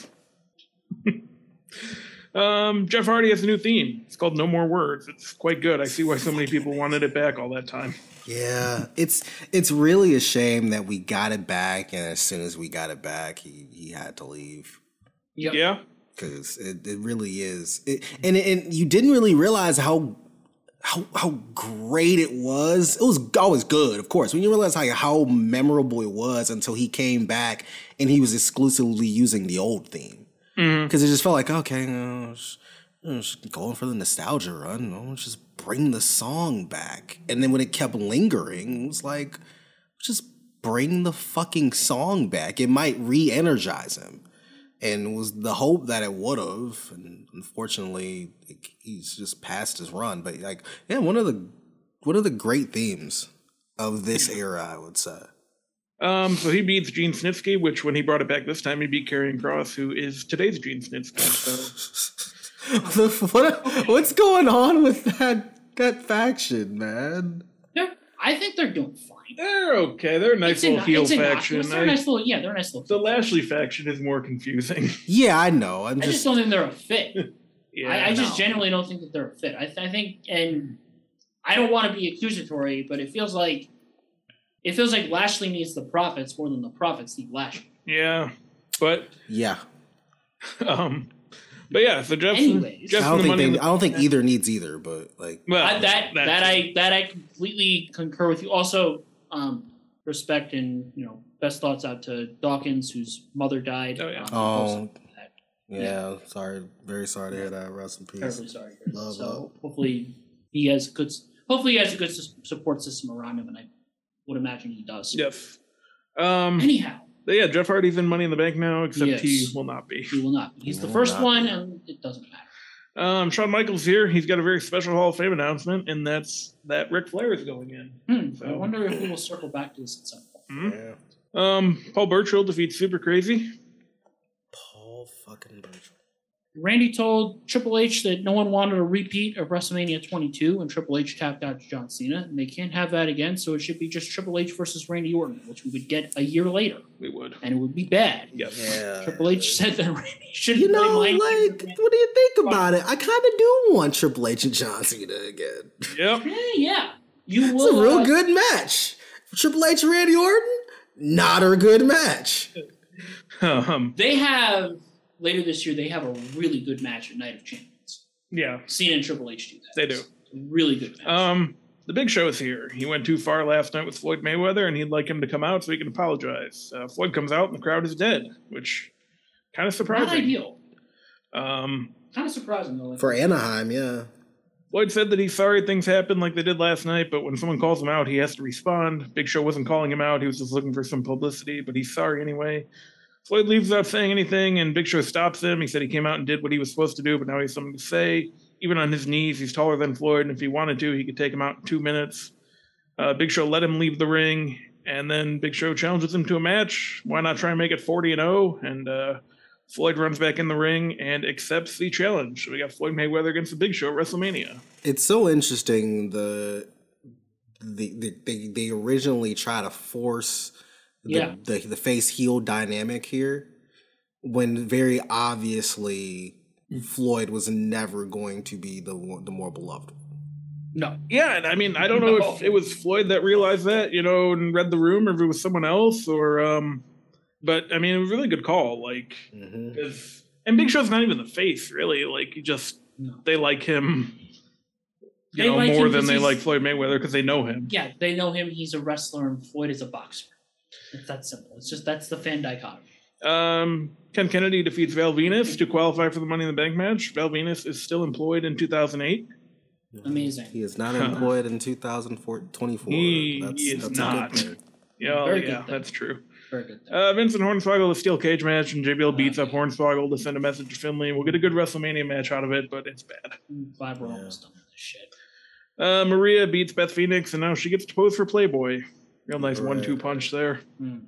um, Jeff Hardy has a new theme. It's called No More Words. It's quite good. I see why so many people wanted it back all that time. Yeah, it's it's really a shame that we got it back, and as soon as we got it back, he, he had to leave. Yep. Yeah. Because it, it really is. It, and, and you didn't really realize how how how great it was. It was always good, of course. When you realize how, how memorable it was until he came back and he was exclusively using the old theme. Because mm-hmm. it just felt like, okay, you know, just, you know, just going for the nostalgia run. You know, just bring the song back. And then when it kept lingering, it was like, just bring the fucking song back. It might re-energize him. And it was the hope that it would have, and unfortunately, he's just past his run. But like, yeah, one of the one of the great themes of this era, I would say. Um, so he beats Gene Snitsky, which when he brought it back this time, he beat Karrion Kross, who is today's Gene Snitsky. So. what, what's going on with that that faction, man? They're, I think they're doing fine. They're okay. They're a nice it's little in, heel it's faction. They're a nice little, yeah, they're a nice little. The Lashley faction is more confusing. Yeah, I know. I'm I just, just don't think they're a fit. yeah, I, I just no. genuinely don't think that they're a fit. I, th- I think, and I don't want to be accusatory, but it feels like it feels like Lashley needs the profits more than the profits need Lashley. Yeah, but yeah. Um, but yeah. So Jeff, Anyways. Jeff I don't the think money they, the- I don't think either needs either, but like, well, I, that that's- that I that I completely concur with you. Also, um, respect and you know best thoughts out to Dawkins, whose mother died. Oh, yeah. Um, Oh, also that. yeah, sorry, very sorry to hear that. Rest in peace. Terribly sorry. to hear that. Love, so love. hopefully he has good. Hopefully he has a good su- support system around him, and I would imagine he does. Yes. Um, Anyhow, but yeah, Jeff Hardy's in Money in the Bank now, except Yes. he will not be. he will not. He's He the will first not one, be. and it doesn't matter. Um, Shawn Michaels here. He's got a very special Hall of Fame announcement, and that's that Ric Flair is going in. Hmm, I So- wonder if we will circle back to this at some point. Mhm. Yeah. Um, Paul Burchill defeats Super Crazy. Paul fucking Burchill. Randy told Triple H that no one wanted a repeat of WrestleMania twenty-two, and Triple H tapped out to John Cena, and they can't have that again, so it should be just Triple H versus Randy Orton, which we would get a year later, We would. and it would be bad. Yes. Yeah. Triple H said that Randy shouldn't You know, play like, Mike. what do you think about it? I kind of do want Triple H and John Cena again. Yep. Yeah, yeah. You It's will, a real uh, good match. Triple H and Randy Orton, not a good match. Um, They have later this year they have a really good match at Night of Champions. Yeah. Cena and Triple H do that. They do. Really good match. Um, the Big Show is here. He went too far last night with Floyd Mayweather, and he'd like him to come out so he can apologize. Uh, Floyd comes out, and the crowd is dead, which kind of surprising. Not ideal. Um, kind of surprising, though. For Anaheim, yeah. Floyd said that he's sorry things happened like they did last night, but when someone calls him out, he has to respond. Big Show wasn't calling him out. He was just looking for some publicity, but he's sorry anyway. Floyd leaves without saying anything, and Big Show stops him. He said he came out and did what he was supposed to do, but now he has something to say. Even on his knees, he's taller than Floyd, and if he wanted to, he could take him out in two minutes. Uh, Big Show let him leave the ring, and then Big Show challenges him to a match. Why not try and make it forty and oh? And uh, Floyd runs back in the ring and accepts the challenge. We got Floyd Mayweather against the Big Show at WrestleMania. It's so interesting. The, the, the they they originally try to force the, yeah. the the face heel dynamic here, when very obviously Floyd was never going to be the the more beloved. No. Yeah, and I mean, I don't know no. if it was Floyd that realized that, you know, and read the room, or if it was someone else, or, um, but I mean, it was a really good call. Like, mm-hmm. and Big Show's not even the face, really. Like, he just, no. they like him, you they know, like more than they like Floyd Mayweather because they know him. Yeah, they know him. He's a wrestler, and Floyd is a boxer. It's that simple. It's just, that's the fan dichotomy. Um, Ken Kennedy defeats Val Venus to qualify for the Money in the Bank match. Val Venus is still employed in two thousand eight. Amazing. He is not employed in two thousand twenty-four. He that's, is that's not. A good thing. Yeah, Very yeah, good that's true. Very good. Uh, Vincent Hornswoggle, a steel cage match, and J B L beats up Hornswoggle to send a message to Finlay. We'll get a good WrestleMania match out of it, but it's bad. Glad we're almost done with this shit. Uh, Maria beats Beth Phoenix, and now she gets to pose for Playboy. Real nice right. one-two punch there. Mm.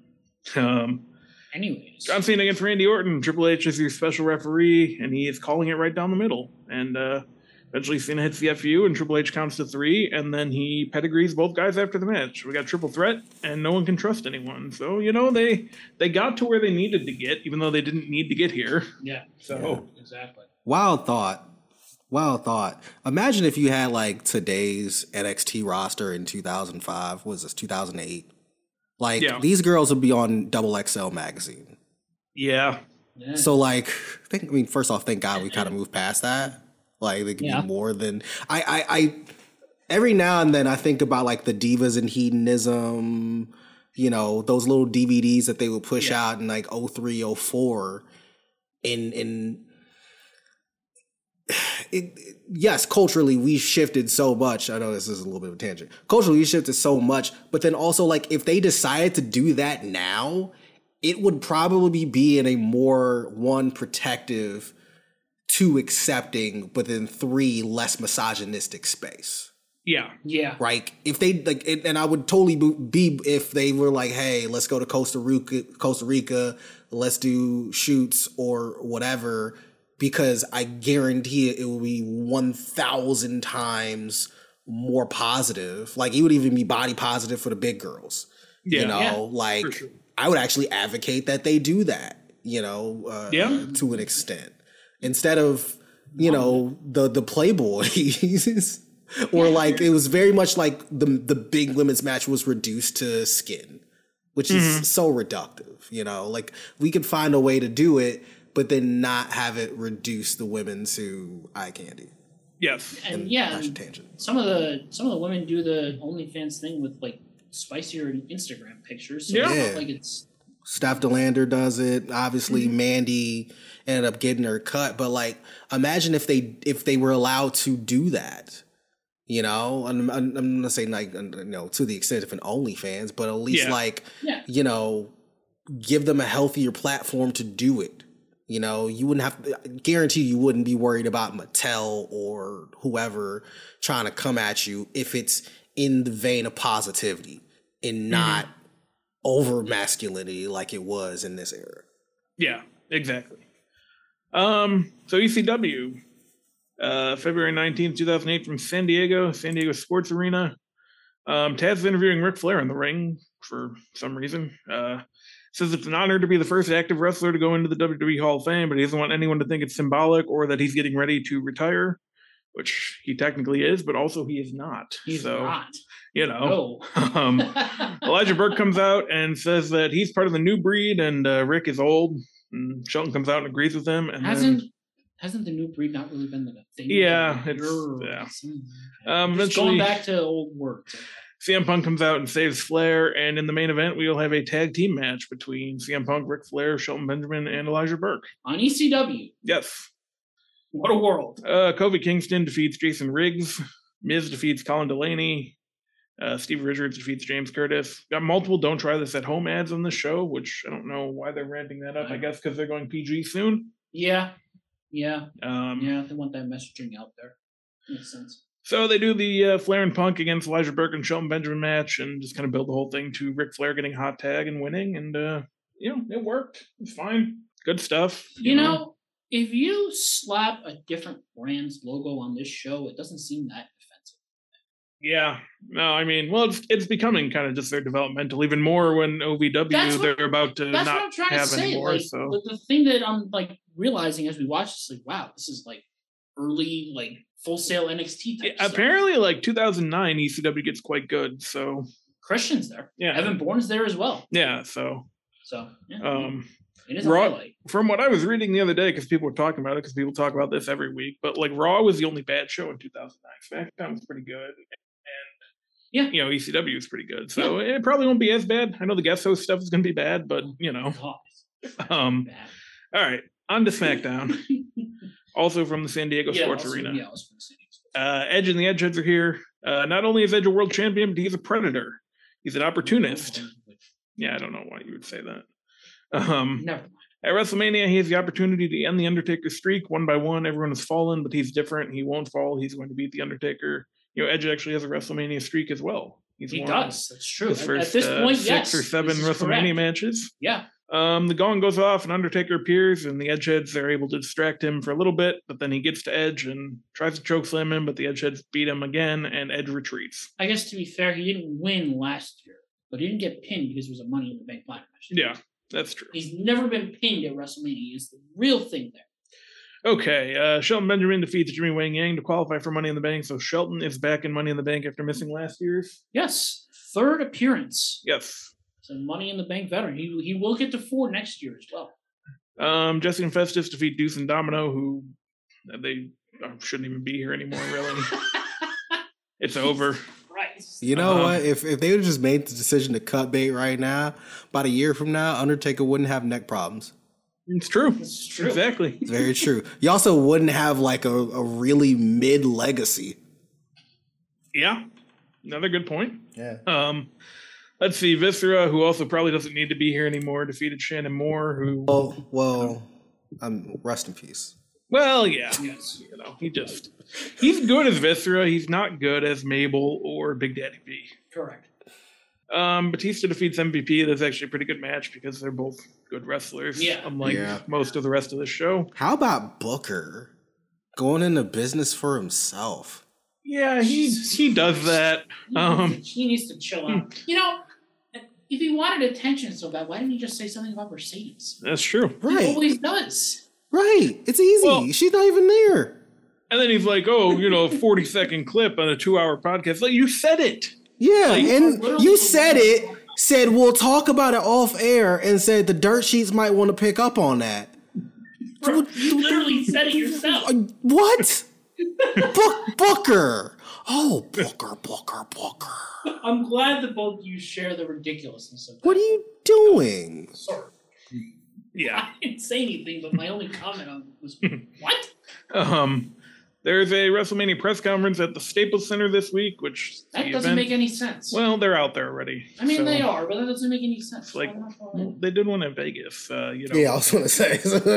Um, Anyways. John Cena against Randy Orton. Triple H is your special referee, and he is calling it right down the middle. And uh, eventually Cena hits the F U, and Triple H counts to three, and then he pedigrees both guys after the match. We got triple threat, and no one can trust anyone. So, you know, they they got to where they needed to get, even though they didn't need to get here. Yeah. So yeah, exactly. Wild thought. Wild thought. Imagine if you had, like, today's N X T roster in two thousand five. What was this, two thousand eight? Like, yeah. These girls would be on Double X L magazine. Yeah. yeah. So, like, think, I mean, first off, thank God we kind of moved past that. Like, they could yeah. be more than... I, I, I, every now and then I think about, like, the Divas and Hedonism, you know, those little D V Ds that they would push yeah. out in, like, oh three, oh four. In, in... It, it, yes, culturally we shifted so much. I know this is a little bit of a tangent. Culturally we shifted so much, but then also, like, if they decided to do that now, it would probably be in a more, one, protective, two, accepting, but then three, less misogynistic space. Yeah, yeah. Right. If they like, it, and I would totally be if they were like, "Hey, let's go to Costa Rica, Costa Rica, let's do shoots or whatever." Because I guarantee it, it will be one thousand times more positive. Like, it would even be body positive for the big girls. Yeah. You know, yeah, like, sure. I would actually advocate that they do that, you know, uh, yeah. to an extent. Instead of, you know, the, the Playboys. Or, like, it was very much like the, the big women's match was reduced to skin, which is mm-hmm. so reductive, you know. Like, we could find a way to do it, but then not have it reduce the women to eye candy. Yes, and, and yeah, and some of the some of the women do the OnlyFans thing with, like, spicier Instagram pictures. So yeah, it's not like it's. Steph DeLander does it. Obviously, mm-hmm. Mandy ended up getting her cut, but, like, imagine if they if they were allowed to do that. You know, I'm, I'm, I'm not saying, like, you know, to the extent of an OnlyFans, but at least yeah. like, yeah. you know, give them a healthier platform to do it. You know, you wouldn't have to, guarantee you wouldn't be worried about Mattel or whoever trying to come at you if it's in the vein of positivity and not mm-hmm. over masculinity like it was in this era. Yeah, exactly. Um, so E C W, uh, February nineteenth, two thousand eight from San Diego, San Diego Sports Arena. Um, Taz is interviewing Ric Flair in the ring for some reason. Uh, Says it's an honor to be the first active wrestler to go into the W W E Hall of Fame, but he doesn't want anyone to think it's symbolic or that he's getting ready to retire, which he technically is, but also he is not. He's so, not. You know. No. um, Elijah Burke comes out and says that he's part of the new breed and uh, Rick is old. And Shelton comes out and agrees with him. And Hasn't then, hasn't the new breed not really been the thing? Yeah, Like, it's- you're- yeah. Um, Um, Just eventually- going back to old words. C M Punk comes out and saves Flair, and in the main event, we will have a tag team match between C M Punk, Ric Flair, Shelton Benjamin, and Elijah Burke. On E C W. Yes. What a world. Uh, Kofi Kingston defeats Jason Riggs. Miz defeats Colin Delaney. Uh, Steve Richards defeats James Curtis. Got multiple Don't Try This at Home ads on the show, which I don't know why they're ramping that up. I guess because they're going P G soon. Yeah. Yeah. Um, Yeah. They want that messaging out there. Makes sense. So they do the uh, Flair and Punk against Elijah Burke and Shelton Benjamin match and just kind of build the whole thing to Ric Flair getting hot tag and winning. And, uh, you know, it worked. It's fine. Good stuff. You, know, if you slap a different brand's logo on this show, it doesn't seem that offensive. Yeah. No, I mean, well, it's it's becoming kind of just their developmental, even more when O V W That's what- they're about to That's not what I'm trying to have say. anymore. Like, so the, the thing that I'm like realizing as we watch this, like, wow, this is like early, like full sale N X T type Yeah, stuff. apparently, like two thousand nine, E C W gets quite good. So Christian's there. Yeah. Evan Bourne's there as well. yeah, so So yeah, um, it is a Raw- highlight. from what I was reading the other day, because people were talking about it, because people talk about this every week, but like Raw was the only bad show in two thousand nine. SmackDown was pretty good, and Yeah. you know E C W was pretty good. So it probably won't be as bad. I know the guest host stuff is going to be bad, but you know, God, um, bad. all right, on to SmackDown. Also from the San Diego Yeah, Sports also- Arena. yeah, I was gonna say. Uh, Edge and the Edgeheads are here. Uh, not only is Edge a world champion, but he's a predator. He's an opportunist. Yeah, I don't know why you would say that. Um, Never mind. at WrestleMania, he has the opportunity to end the Undertaker's streak one by one. Everyone has fallen, but he's different. He won't fall. He's going to beat the Undertaker. You know, Edge actually has a WrestleMania streak as well. He's He won does. That's true. his At- first At this uh, point, six yes, or seven this is WrestleMania correct. matches. Yeah. Um, the gong goes off, and Undertaker appears, and the Edgeheads are able to distract him for a little bit, but then he gets to Edge and tries to chokeslam him, but the Edgeheads beat him again, and Edge retreats. I guess to be fair, he didn't win last year, but he didn't get pinned because it was a Money in the Bank ladder match. Yeah, that's true. He's never been pinned at WrestleMania. Is the real thing there. Okay, uh, Shelton Benjamin defeats Jimmy Wang Yang to qualify for Money in the Bank, so Shelton is back in Money in the Bank after missing last year's. Yes, third appearance. Yes. So Money in the Bank veteran. He he will get to four next year as well. Um, Jesse and Festus defeat Deuce and Domino, who uh, they uh, shouldn't even be here anymore, really. It's over. Christ. You know Uh-huh. what? If if they would just made the decision to cut bait right now, about a year from now, Undertaker wouldn't have neck problems. It's true. It's true. Exactly. It's very true. You also wouldn't have like a, a really mid legacy. Yeah. Another good point. Yeah. Um, let's see. Viscera, who also probably doesn't need to be here anymore, defeated Shannon Moore, who. Well, well, um, rest in peace. Well, yeah. Yes. You know, he just. He's good as Viscera. He's not good as Mabel or Big Daddy V. Correct. Um, Batista defeats M V P. That's actually a pretty good match because they're both good wrestlers. Yeah. Unlike Yeah. most of the rest of the show. How about Booker going into business for himself? Yeah, he he does that. He, Um, needs, to, he needs to chill out. You know, if he wanted attention so bad, why didn't he just say something about Mercedes? That's true. He Right. always does. Right. It's easy. Well- She's not even there. And then he's like, "Oh, you know, forty second clip on a two hour podcast." Like you said it. Yeah, Like, and literally- you said it, said we'll talk about it off air, and said the dirt sheets might want to pick up on that. Bro, you literally said it yourself. Uh, What? Book, Booker. Oh, Booker, Booker, Booker. I'm glad that both of you share the ridiculousness of that. What are you doing? Sorry. Yeah. I didn't say anything, but my only comment on it was, what? Um, there's a WrestleMania press conference at the Staples Center this week, which That the doesn't event- make any sense. Well, they're out there already. I mean, so- they are, but that doesn't make any sense. like- Why not go Well, ahead? they did one in Vegas. Uh, you know, Yeah, I was going to say.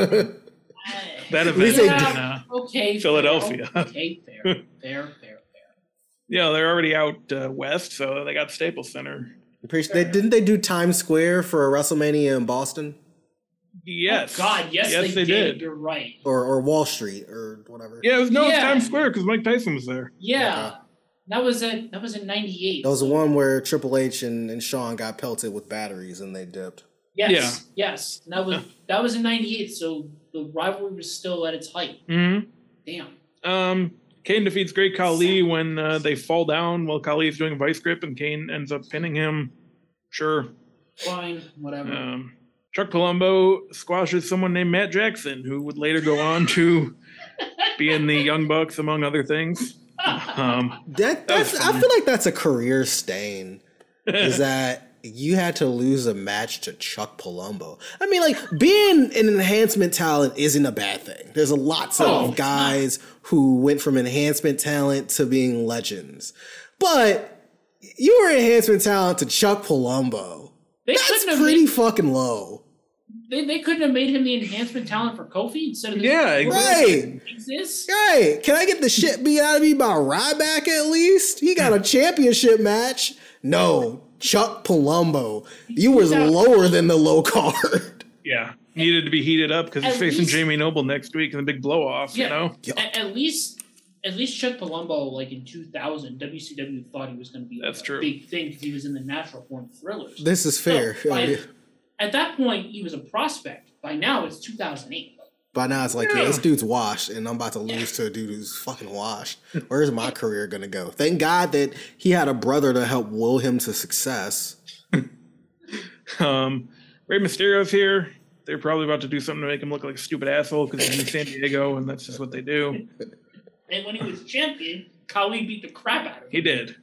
that event least they in did- uh, Okay, fair. Philadelphia. Okay, fair, fair, fair, fair. yeah, they're already out uh, west, so they got Staples Center. They, didn't they do Times Square for a WrestleMania in Boston? Yes. Oh, God, yes, yes, they, they did. You're right. Or, or Wall Street, or whatever. Yeah, it was no, it's Yeah. Times Square because Mike Tyson was there. Yeah, Okay. that was in that was in ninety-eight. That was the one where Triple H and, and Shawn got pelted with batteries and they dipped. Yes, yes, and that was that was in ninety-eight. So the rivalry was still at its height. Mm-hmm. Damn. Um, Kane defeats Great Khali when uh, they fall down while Khali is doing a vice grip, and Kane ends up pinning him. Sure. Fine, whatever. Um, Chuck Palumbo squashes someone named Matt Jackson, who would later go on to be in the Young Bucks, among other things. Um, that that's, I feel like that's a career stain. Is that you had to lose a match to Chuck Palumbo? I mean, like, being an enhancement talent isn't a bad thing. There's a lots Oh, of guys who went from enhancement talent to being legends, but you were enhancement talent to Chuck Palumbo. They That's couldn't have pretty made, fucking low. they, they couldn't have made him the enhancement talent for Kofi instead of this. Yeah, Right. Exists? Hey, can I get the shit beat out of me by Ryback at least? He got a championship match. No, Chuck Palumbo. You was Yeah. lower than the low card. yeah, needed to be heated up because he's At facing least- Jamie Noble next week in the big blow off. Yeah. You know, At, at least, at least Chuck Palumbo, like in two thousand, W C W thought he was going to be That's like, true. a big thing because he was in the Natural Born Thrillers. This is fair. So, by- at that point, he was a prospect. By now, it's two thousand eight. By now it's like, yeah. Yeah. this dude's washed, and I'm about to lose to a dude who's fucking washed. Where's my career gonna go? Thank God that he had a brother to help will him to success. um, Rey Mysterio's here. They're probably about to do something to make him look like a stupid asshole because he's in San Diego, and that's just what they do. And when he was champion, Khali beat the crap out of him. He did.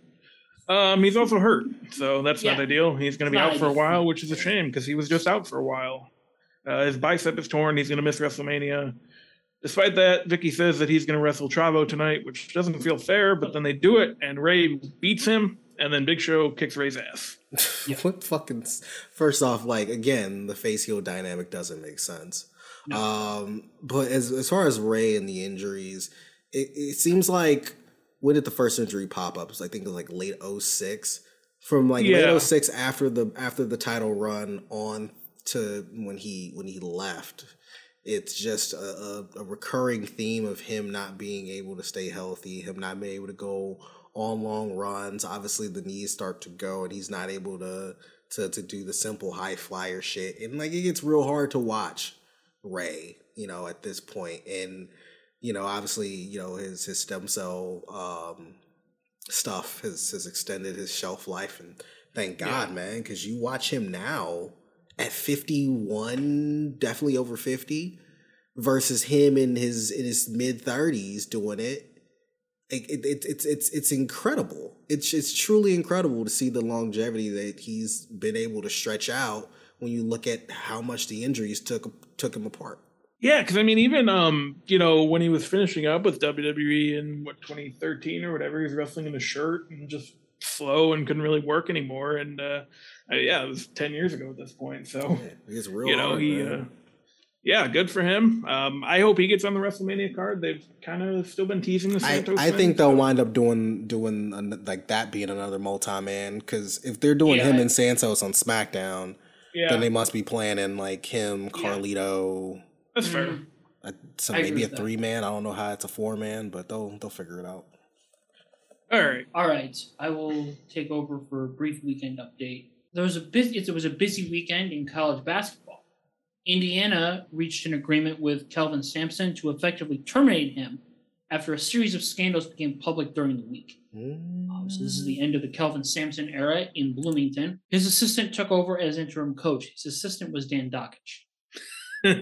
Um, he's also hurt, so that's not Yeah. ideal. He's going to be Not out for a ideal. while, which is a shame because he was just out for a while. Uh, his bicep is torn. He's going to miss WrestleMania. Despite that, Vicky says that he's going to wrestle Chavo tonight, which doesn't feel fair, but then they do it, and Ray beats him, and then Big Show kicks Ray's ass. What fucking? First off, like again, the face heel dynamic doesn't make sense. No. Um, but as as far as Ray and the injuries, it, it seems like when did the first injury pop up? It's, I think it was like late oh six. From like late Yeah. oh six after the after the title run on to when he when he left. It's just a, a, a recurring theme of him not being able to stay healthy, him not being able to go on long runs. Obviously, the knees start to go, and he's not able to to to do the simple high flyer shit. And like it gets real hard to watch Ray, you know, at this point. And you know, obviously, you know, his his stem cell um, stuff has has extended his shelf life, and thank God, Yeah. man, because you watch him now at fifty-one, definitely over fifty, versus him in his in his mid thirties doing it. It, it, it it's it's it's incredible. It's it's truly incredible to see the longevity that he's been able to stretch out when you look at how much the injuries took took him apart. Yeah, because I mean, even um, you know, when he was finishing up with W W E in what twenty thirteen or whatever, he was wrestling in a shirt and just slow and couldn't really work anymore. And uh, uh, yeah, it was ten years ago at this point. So It's real you know, hard, he, man. uh, yeah, good for him. Um, I hope he gets on the WrestleMania card. They've kind of still been teasing the I, Santos. I thing, think they'll so- wind up doing doing an, like that being another multi man, because if they're doing Yeah, him I- and Santos on SmackDown, Yeah, then they must be planning like him, Carlito, that's fair. Mhm. uh, so I agree maybe a with that. three man. I don't know how it's a four man, but they'll they'll figure it out. All right. All right, I will take over for a brief weekend update. There was a busy. It was a busy weekend in college basketball. Indiana reached an agreement with Kelvin Sampson to effectively terminate him after a series of scandals became public during the week. Um, so this is the end of the Kelvin Sampson era in Bloomington. His assistant took over as interim coach. His assistant was Dan Dockich.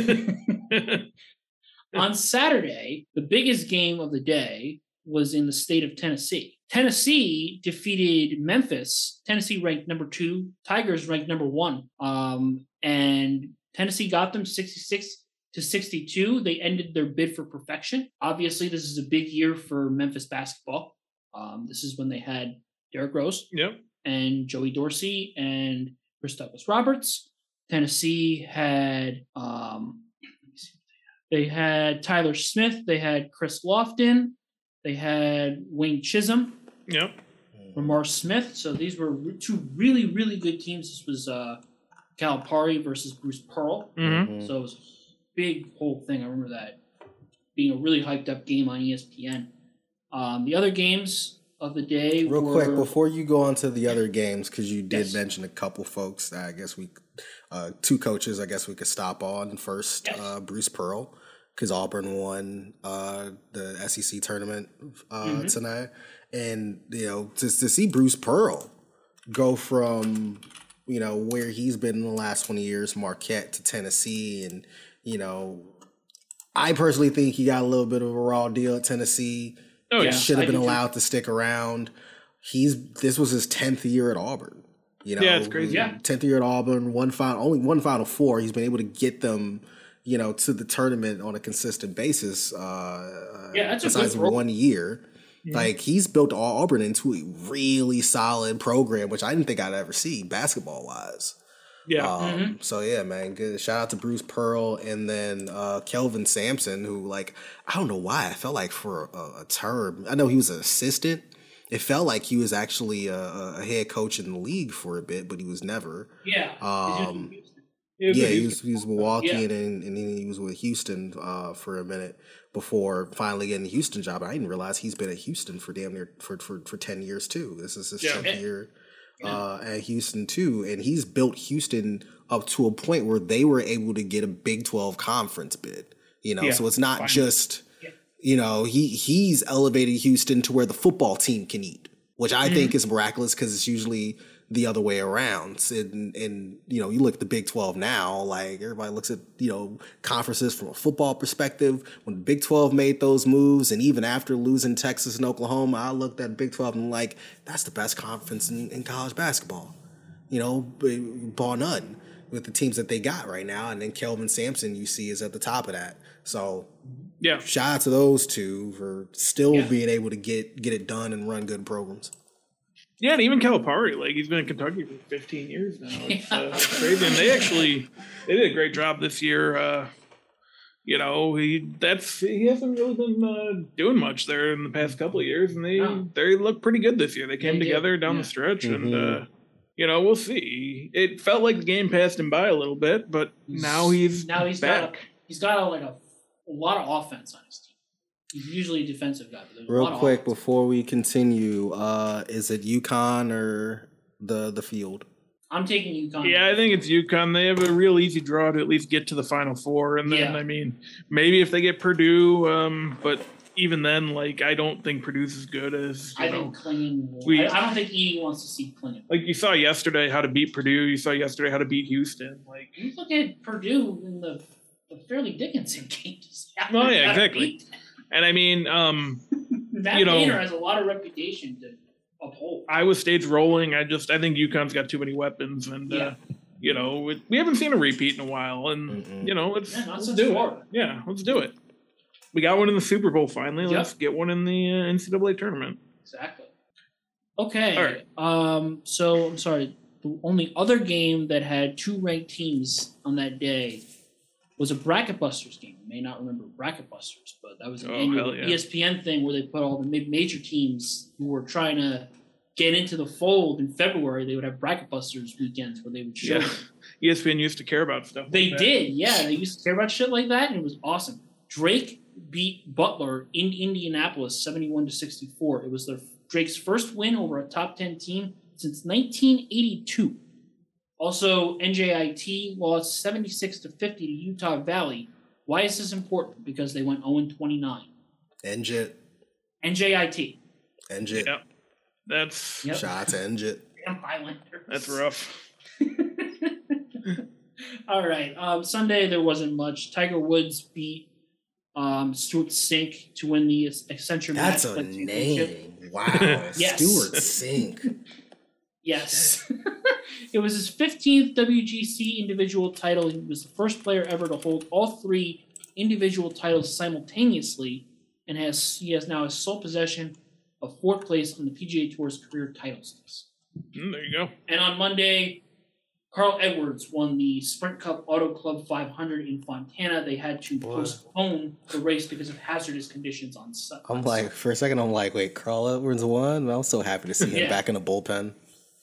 On Saturday, the biggest game of the day was in the state of Tennessee. Tennessee defeated Memphis. Tennessee ranked number two. Tigers ranked number one. Um, and Tennessee got them sixty-six to sixty-two. They ended their bid for perfection. Obviously, this is a big year for Memphis basketball. Um, this is when they had Derrick Rose Yep. and Joey Dorsey and Chris Douglas Roberts. Tennessee had um, let me see what they had. They had Tyler Smith. They had Chris Lofton. They had Wayne Chisholm, Yep. Ramar Smith. So these were re- two really, really good teams. This was uh, Calipari versus Bruce Pearl. Mm-hmm. So it was a big whole thing. I remember that being a really hyped up game on E S P N. Um, the other games of the day Real were, quick, before you go on to the other games, because you did Yes. mention a couple folks that I guess we, uh, two coaches I guess we could stop on. First, Yes. uh, Bruce Pearl, because Auburn won uh, the S E C tournament uh, Mm-hmm. tonight. And, you know, to, to see Bruce Pearl go from you know, where he's been in the last twenty years, Marquette to Tennessee. And, you know, I personally think he got a little bit of a raw deal at Tennessee. Oh, He yeah. should have I been do allowed to stick around. He's This was his tenth year at Auburn. You know, Yeah, it's crazy. Yeah. tenth year at Auburn, one final, only one Final Four. He's been able to get them, you know, to the tournament on a consistent basis. Uh, Yeah, that's a good besides program. one year. Like, he's built Auburn into a really solid program, which I didn't think I'd ever see basketball wise. Yeah. Um, So yeah, man, good. Shout out to Bruce Pearl and then uh, Kelvin Sampson, who, like, I don't know why I felt like for a, a term. I know he was an assistant. It felt like he was actually a, a head coach in the league for a bit, but he was never. Yeah. Um, It was Yeah, a he huge- was he was Milwaukee Yeah. and then and then he was with Houston uh, for a minute before finally getting the Houston job. I didn't realize he's been at Houston for damn near for for, for ten years too. This is his Yeah. tenth year uh, at Houston too, and he's built Houston up to a point where they were able to get a Big twelve conference bid. You know, Yeah, so it's not fine. just you know he he's elevated Houston to where the football team can eat, which I think is miraculous because it's usually the other way around. And, and, you know, you look at the Big twelve now, like everybody looks at, you know, conferences from a football perspective. When the Big twelve made those moves, and even after losing Texas and Oklahoma, I looked at Big twelve and like, that's the best conference in, in college basketball, you know, bar none with the teams that they got right now. And then Kelvin Sampson, you see, is at the top of that. So Yeah. shout out to those two for still Yeah. being able to get, get it done and run good programs. Yeah, and even Calipari, like he's been in Kentucky for fifteen years now. It's, uh, it's crazy, and they actually they did a great job this year. Uh, you know, he that's he hasn't really been uh, doing much there in the past couple of years, and they No. they look pretty good this year. They came They did, together down yeah. the stretch, and Mhm. uh, you know we'll see. It felt like the game passed him by a little bit, but now he's now he's got a, back. he's got a, like a, a lot of offense on his team. He's usually a defensive guy, but there's a Real lot quick of offense. before we continue, uh, is it UConn or the the field? I'm taking UConn. Yeah, I think it's UConn. They have a real easy draw to at least get to the Final Four, and then Yeah. I mean, maybe if they get Purdue, um, but even then, like I don't think Purdue's as good as you I know. think Klingon. Will, we- I, I don't think Edie wants to see Klingon. Like you saw yesterday how to beat Purdue. You saw yesterday how to beat Houston. Like, You look at Purdue in the, the Fairleigh Dickinson games. Oh, yeah, exactly. and I mean, um, Matt You know- Painter has a lot of reputation to uphold. Iowa State's rolling. I just I think UConn's got too many weapons, and uh, Yeah. you know it, we haven't seen a repeat in a while, and Mm-mm. you know let's, Yeah, not let's since do Florida. it. Yeah, let's do it. We got one in the Super Bowl finally. Yep. Let's get one in the uh, N C double A tournament. Exactly. Okay. All right. Um. So I'm sorry. The only other game that had two ranked teams on that day was a Bracket Busters game. You may not remember Bracket Busters, but that was an Oh, annual hell yeah. E S P N thing where they put all the mid major teams who were trying to get into the fold in February. They would have Bracket Busters weekends where they would show. Yeah, them. E S P N used to care about stuff. They like that. did, yeah. They used to care about shit like that, and it was awesome. Drake beat Butler in Indianapolis, seventy-one to sixty-four. It was their Drake's first win over a top ten team since nineteen eighty-two. Also, N J I T lost seventy-six to fifty to Utah Valley. Why is this important? Because they went oh and twenty-nine. N J I T. N J I T. N J I T. Yep. That's Yep. Shout out to N J I T. Damn Highlanders. that's rough. All right. Um, Sunday there wasn't much. Tiger Woods beat um, Stuart Sink to win the Accenture That's Match a Play Championship. name. Wow. Yes. Stuart Sink. Yes. It was his fifteenth W G C individual title. He was the first player ever to hold all three individual titles simultaneously, and has he has now his sole possession of fourth place on the P G A Tour's career titles list. Mm, there you go. And on Monday, Carl Edwards won the Sprint Cup Auto Club five hundred in Fontana. They had to Boy. postpone the race because of hazardous conditions on Su- I'm on like, for a second, I'm like, wait, Carl Edwards won? I'm so happy to see him Yeah. back in the bullpen.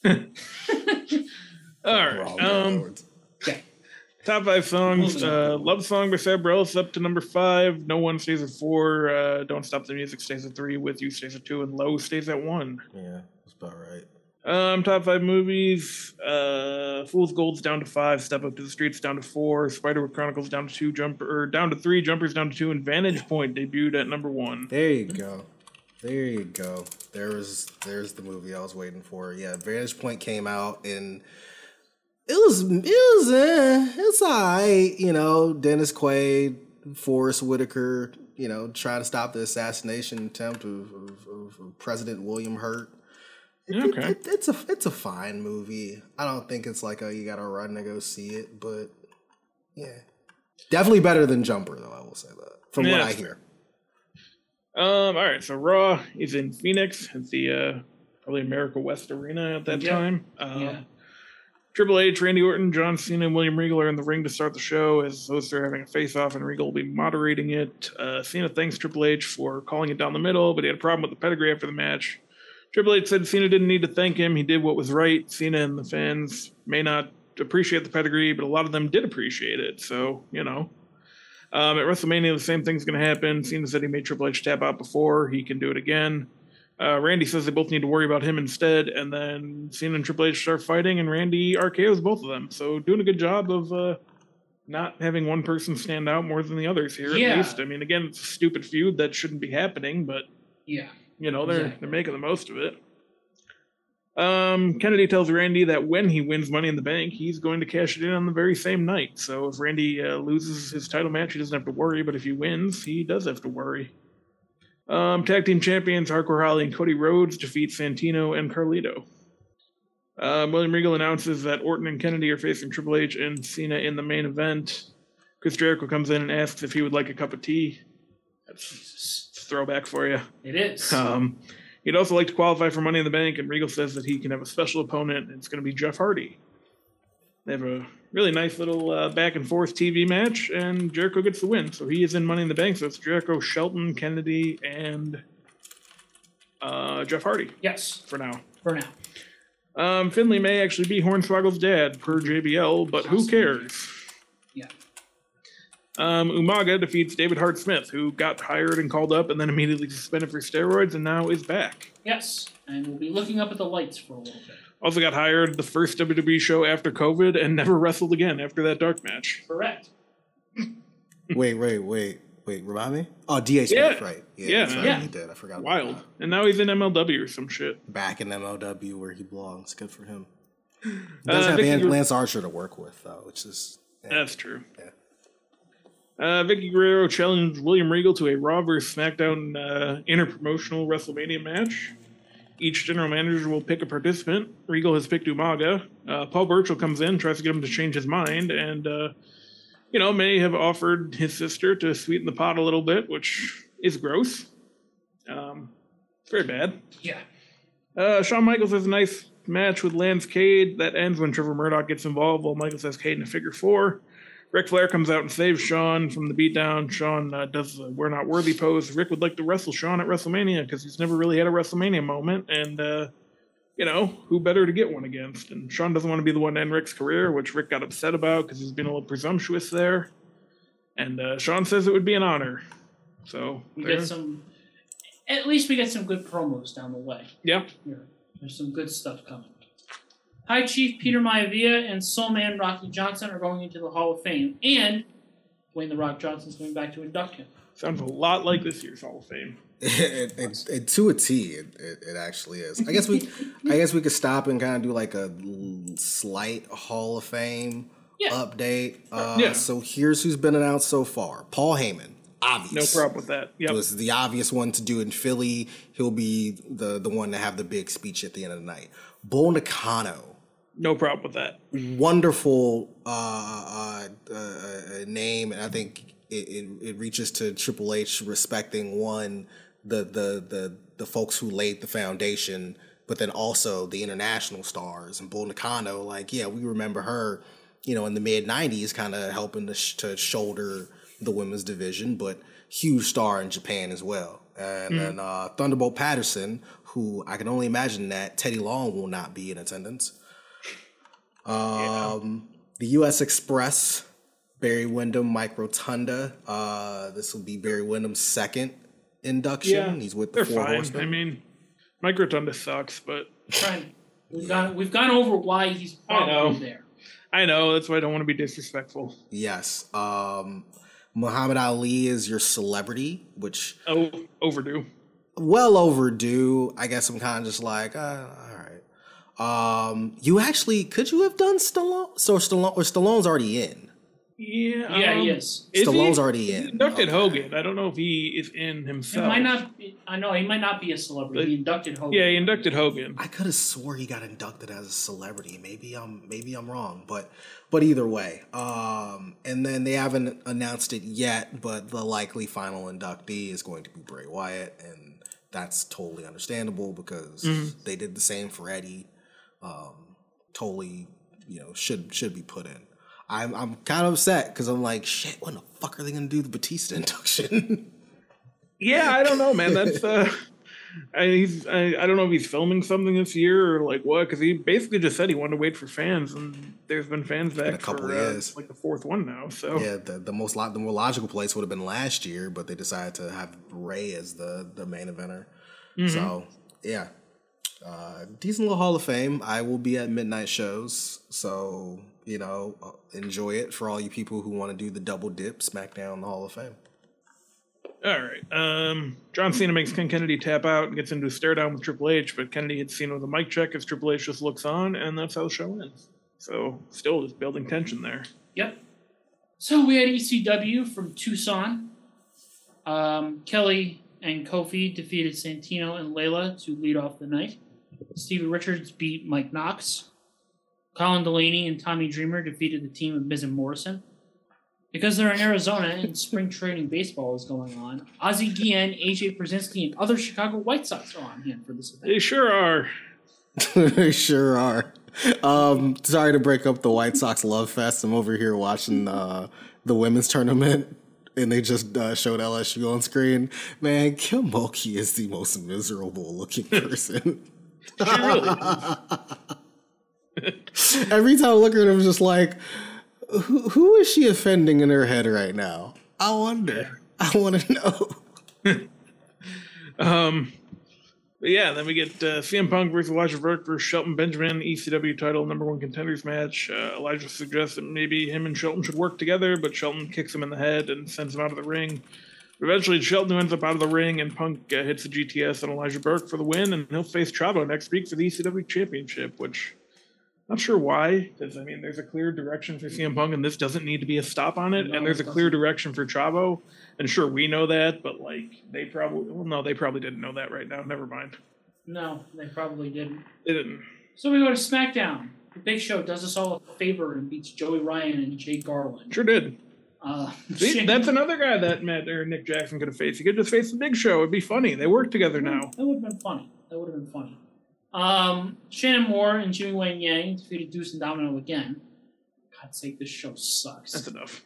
All right. Carl Um, Edwards. Okay. top five songs. Moving Uh, on. Love Song by Seb Bareilles up to number five. No One stays at four. Uh, Don't Stop the Music stays at three. With You stays at two. And Low stays at one. Yeah, that's about right. Um, top five movies. Uh, Fool's Gold's down to five. Step Up to the Streets down to four. Spiderwick Chronicles down to two. Jumper or down to three. Jumpers down to two. And Vantage Point debuted at number one. There you go. There you go. There was there's the movie I was waiting for. Yeah, Vantage Point came out, and It was, it was, eh, it's all right. You know, Dennis Quaid, Forrest Whitaker, you know, trying to stop the assassination attempt of, of, of President William Hurt. It, Okay. it, it, it's a it's a fine movie. I don't think it's like a you gotta run to go see it, but yeah, definitely better than Jumper though. I will say that from Yeah, what I that's hear. Um, all right, so Raw is in Phoenix at the uh, probably America West Arena at that Yeah. time. Um, Yeah. Triple H, Randy Orton, John Cena, and William Regal are in the ring to start the show as those are having a face-off, and Regal will be moderating it. Uh, Cena thanks Triple H for calling it down the middle, but he had a problem with the pedigree after the match. Triple H said Cena didn't need to thank him. He did what was right. Cena and the fans may not appreciate the pedigree, but a lot of them did appreciate it. So, you know. Um, at WrestleMania, the same thing's going to happen. Cena said he made Triple H tap out before. He can do it again. Uh, Randy says they both need to worry about him instead. And then Cena and Triple H start fighting, and Randy R K Os both of them. So doing a good job of uh, not having one person stand out more than the others here, Yeah. at least. I mean, again, it's a stupid feud that shouldn't be happening, but, Yeah. you know, they're, Exactly. they're making the most of it. Um, Kennedy tells Randy that when he wins Money in the Bank, he's going to cash it in on the very same night. So if Randy uh, loses his title match, he doesn't have to worry. But if he wins, he does have to worry. Um, tag team champions Hardcore Holly and Cody Rhodes defeat Santino and Carlito. Um, William Regal announces that Orton and Kennedy are facing Triple H and Cena in the main event. Chris Jericho comes in and asks if he would like a cup of tea. That's a throwback for you. It is. Um, he'd also like to qualify for Money in the Bank, and Regal says that he can have a special opponent, and it's going to be Jeff Hardy. They have a really nice little uh, back and forth T V match, and Jericho gets the win. So he is in Money in the Bank. So it's Jericho, Shelton, Kennedy, and uh, Jeff Hardy yes. for now. For now. Um, Finley may actually be Hornswoggle's dad, per J B L, but who cares? Yeah. Um, Umaga defeats David Hart Smith, who got hired and called up and then immediately suspended for steroids and now is back. Yes. And we'll be looking up at the lights for a little bit. Also got hired the first W W E show after COVID and never wrestled again after that dark match. Correct. Wait, wait, wait, wait. Remind me. Oh, D A Smith, Yeah. right? Yeah, that's man. right. Yeah. He did. I forgot. about Wild. that. And now he's in M L W or some shit. Back in M L W where he belongs. Good for him. He Uh, does have Vicky Lance, Guer- Lance Archer to work with, though, which is yeah. That's true. Yeah. Uh, Vicky Guerrero challenged William Regal to a Raw versus SmackDown uh, interpromotional WrestleMania match. Each general manager will pick a participant. Regal has picked Umaga. Uh, Paul Burchill comes in, tries to get him to change his mind, and, uh, you know, may have offered his sister to sweeten the pot a little bit, which is gross. Um, it's very bad. Yeah. Uh, Shawn Michaels has a nice match with Lance Cade that ends when Trevor Murdoch gets involved while Michaels has Cade in a figure four. Ric Flair comes out and saves Shawn from the beatdown. Shawn uh, does the We're Not Worthy pose. Rick would like to wrestle Shawn at WrestleMania because he's never really had a WrestleMania moment. And, uh, you know, who better to get one against? And Shawn doesn't want to be the one to end Rick's career, which Rick got upset about because he's been a little presumptuous there. And uh, Shawn says it would be an honor. So, We there- get some, at least we get some good promos down the way. yeah. Here. There's some good stuff coming. High Chief Peter Maivia and Soul Man Rocky Johnson are going into the Hall of Fame. And Dwayne The Rock Johnson's going back to induct him. Sounds a lot like this year's Hall of Fame. it, it, it, to a T, it, it, it actually is. I guess we, I guess we could stop and kind of do like a l- slight Hall of Fame Yeah. update. Uh, Yeah. So here's who's been announced so far: Paul Heyman, obvious. No problem with that. Yep. It was the obvious one to do in Philly. He'll be the the one to have the big speech at the end of the night. Bull Nakano. No problem with that. Wonderful uh, uh, uh, name, and I think it, it, it reaches to Triple H respecting one the, the the the folks who laid the foundation, but then also the international stars and Bull Nakano. Like, yeah, we remember her, you know, in the mid nineties, kind of helping to, sh- to shoulder the women's division, but huge star in Japan as well. And then uh, Thunderbolt Patterson, who I can only imagine that Teddy Long will not be in attendance. Um, the U S Express, Barry Windham, Mike Rotunda. Uh, this will be Barry Windham's second induction. Yeah, He's with the they're Four fine. Horsemen. I mean, Mike Rotunda sucks, but Trying. We've gone. We've gone over why he's I know. probably there. I know that's why I don't want to be disrespectful. Yes. Um, Muhammad Ali is your celebrity, which Oh, overdue. well overdue. I guess I'm kind of just like, uh, all right. Um, you actually could you have done Stallone? So Stallone or Stallone's already in. Yeah, Yeah, um, he is. Stallone's he? already He in. inducted Okay. Hogan. I don't know if he is in It himself. might not. Be, I know he might not be a celebrity. He inducted Hogan. Yeah, he inducted Hogan. I could have swore he got inducted as a celebrity. Maybe I'm maybe I'm wrong, but but either way. Um, and then they haven't announced it yet, but the likely final inductee is going to be Bray Wyatt, and that's totally understandable because Mm-hmm. they did the same for Eddie. Um, totally, you know, should should be put in. I'm I'm kind of upset because I'm like, shit, when the fuck are they gonna do the Batista induction? Yeah, I don't know, man. That's uh, I, he's I, I don't know if he's filming something this year or like what, because he basically just said he wanted to wait for fans, and there's been fans back a couple for of uh, years. like the fourth one now. So Yeah, the, the most lo- the more logical place would have been last year, but they decided to have Ray as the, the main eventer. So yeah, uh, decent little Hall of Fame. I will be at midnight shows, so you know, enjoy it for all you people who want to do the double dip, SmackDown, the Hall of Fame. all right, um, John Cena makes Ken Kennedy tap out and gets into a stare down with Triple H, but Kennedy hits Cena with a mic check as Triple H just looks on, and that's how the show ends. So still just building tension there. Yep. So we had E C W from Tucson. Um, Kelly and Kofi defeated Santino and Layla to lead off the night. Stevie Richards beat Mike Knox. Colin Delaney and Tommy Dreamer defeated the team of Miz and Morrison. Because they're in Arizona and spring training baseball is going on, Ozzie Guillen, A J Brzezinski, and other Chicago White Sox are on hand for this event. They sure are. They sure are. Um, sorry to break up the White Sox love fest. I'm over here watching uh, the women's tournament, and they just uh, showed L S U on screen. Man, Kim Mulkey is the most miserable looking person. She really is. Every time I look at her, I'm just like, who, who is she offending in her head right now? I wonder. I want to know. Um, but yeah, then we get uh, C M Punk versus Elijah Burke versus Shelton Benjamin, E C W title number one contenders match. Uh, Elijah suggests that maybe him and Shelton should work together, but Shelton kicks him in the head and sends him out of the ring. Eventually, Shelton ends up out of the ring, and Punk uh, hits the G T S on Elijah Burke for the win, and he'll face Chavo next week for the E C W Championship, which not sure why, because, I mean, there's a clear direction for C M Punk, and this doesn't need to be a stop on it, No, and there's a it clear direction for Chavo, and sure, we know that, but, like, they probably, well, no, they probably didn't know that right now. Never mind. No, they probably didn't. They didn't. So we go to SmackDown. The Big Show does us all a favor and beats Joey Ryan and Jay Garland. Sure did. Uh, See, Shane- that's another guy that Matt or Nick Jackson could have faced. He could just face the Big Show. It'd be funny. They work together now. That would have been funny. That would have been funny. Um, Shannon Moore and Jimmy Wayne Yang defeated Deuce and Domino again. God's sake, this show sucks. That's enough.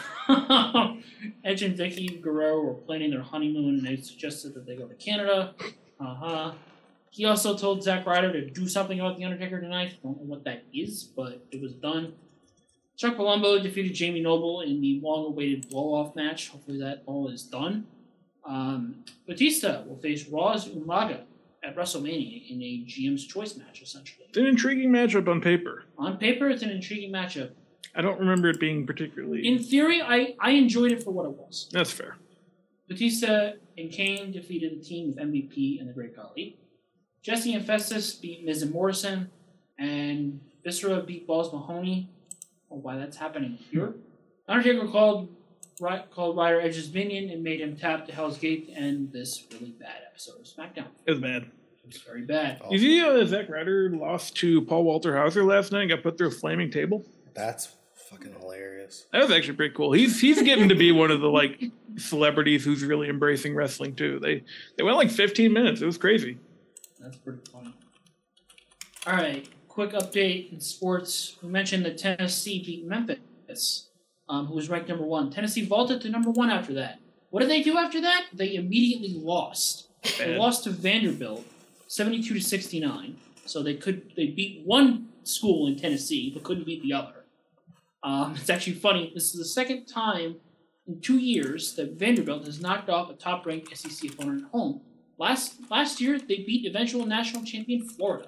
Edge and Vicky Guerrero were planning their honeymoon, and they suggested that they go to Canada. Uh-huh. He also told Zack Ryder to do something about The Undertaker tonight. Don't know what that is, but it was done. Chuck Palumbo defeated Jamie Noble in the long-awaited blow-off match. Hopefully that all is done. Um, Batista will face Roz Umaga at WrestleMania in a G M's Choice match, essentially. It's an intriguing matchup on paper. On paper, it's an intriguing matchup. I don't remember it being particularly. In theory, I, I enjoyed it for what it was. That's fair. Batista and Kane defeated the team of M V P and the Great Khali. Jesse and Festus beat Miz and Morrison, and Viscera beat Balls Mahoney. Oh, why that's happening here? Undertaker called called Ryder Edge's minion and made him tap to Hell's Gate to end this really bad episode of SmackDown. It was bad. It was very bad. You see uh, Zack Ryder lost to Paul Walter Hauser last night and got put through a flaming table? That's fucking hilarious. That was actually pretty cool. He's he's getting to be one of the like celebrities who's really embracing wrestling too. They they went like fifteen minutes. It was crazy. That's pretty funny. All right, quick update in sports. We mentioned that Tennessee beat Memphis, um, who was ranked number one. Tennessee vaulted to number one after that. What did they do after that? They immediately lost. They Bad. lost to Vanderbilt, seventy-two to sixty-nine. So they could they beat one school in Tennessee, but couldn't beat the other. Um, it's actually funny. This is the second time in two years that Vanderbilt has knocked off a top-ranked S E C opponent at home. Last last year, they beat eventual national champion Florida.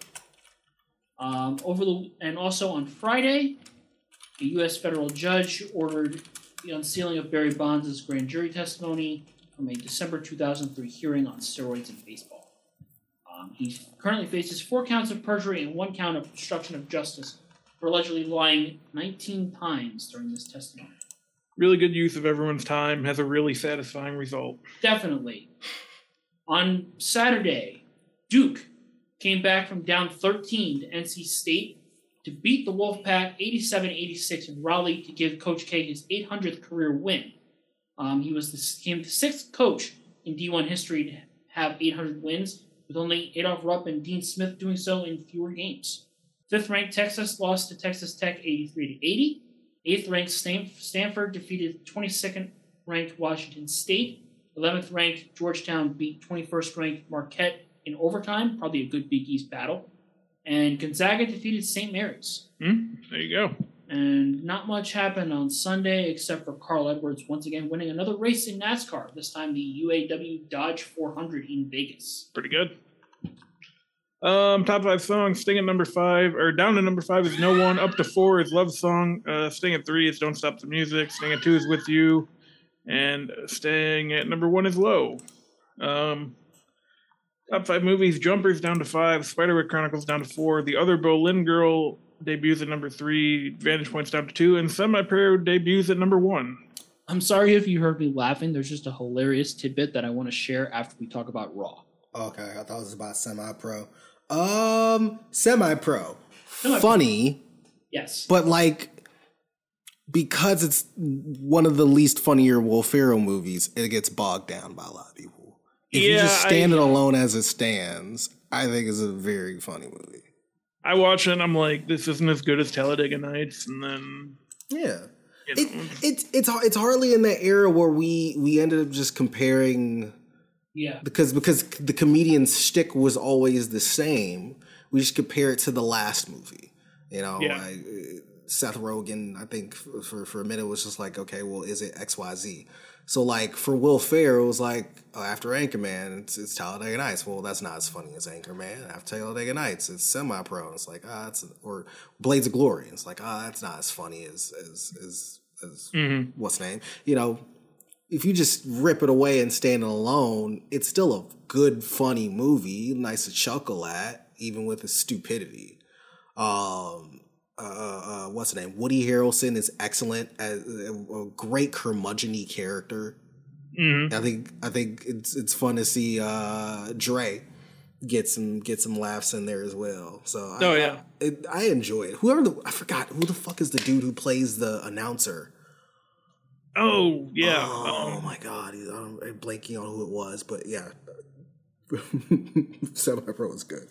Um, over the and also on Friday, a U S federal judge ordered the unsealing of Barry Bonds' grand jury testimony from a December two thousand three hearing on steroids in baseball. Um, he currently faces four counts of perjury and one count of obstruction of justice for allegedly lying nineteen times during this testimony. Really good use of everyone's time. Has a really satisfying result. Definitely. On Saturday, Duke came back from down thirteen to N C State to beat the Wolfpack eighty-seven eighty-six in Raleigh to give Coach K his eight hundredth career win. Um, he was the, became the sixth coach in D one history to have eight hundred wins, with only Adolph Rupp and Dean Smith doing so in fewer games. Fifth-ranked Texas lost to Texas Tech eighty-three to eighty. Eighth-ranked Stanford defeated twenty-second-ranked Washington State. eleventh-ranked Georgetown beat twenty-first-ranked Marquette in overtime, probably a good Big East battle. And Gonzaga defeated Saint Mary's. Mm, there you go. And not much happened on Sunday except for Carl Edwards once again winning another race in NASCAR, this time the U A W Dodge four hundred in Vegas. Pretty good. Um, top five songs. Sting at number five, or down to number five is No One. Up to four is Love Song. Uh, Sting at three is Don't Stop the Music. Sting at two is With You. And staying at number one is Low. Um, top five movies. Jumpers down to five. Spiderwick Chronicles down to four. The Other Berlin Girl debuts at number three. Vantage Point's down to two. And Semi-Pro debuts at number one. I'm sorry if you heard me laughing. There's just a hilarious tidbit that I want to share after we talk about Raw. Okay, I thought it was about Semi-Pro. Um, Semi-Pro. Semi-Pro. Funny. Yes. But, like, because it's one of the least funnier Will Ferrell movies, it gets bogged down by a lot of people. If yeah, you just stand I, it alone as it stands, I think it's a very funny movie. I watch it and I'm like, this isn't as good as Talladega Nights, and then... Yeah. You It, know. it's it's it's hardly in that era where we, we ended up just comparing... Yeah. Because because the comedian's shtick was always the same. We just compare it to the last movie. You know, Yeah. like, Seth Rogen, I think for, for a minute was just like, okay, well, is it X Y Z? So like for Will Ferrell, it was like, oh, after Anchorman, it's, it's Talladega Nights. Well, that's not as funny as Anchorman. After Talladega Nights, it's Semi-Pro. It's like, ah, it's or Blades of Glory. It's like, ah, that's not as funny as as as, as Mm-hmm. what's the name? You know. If you just rip it away and stand it alone, it's still a good, funny movie, nice to chuckle at, even with its stupidity. Um, uh, uh, what's the name? Woody Harrelson is excellent as a, a great curmudgeon-y character. Mm-hmm. I think I think it's it's fun to see uh, Dre get some get some laughs in there as well. So Oh I, yeah, I, it, I enjoy it. Whoever the I forgot who the fuck is the dude who plays the announcer. oh yeah. Oh um, my god, he's, I'm blanking on who it was, but yeah, Semi-Pro is good.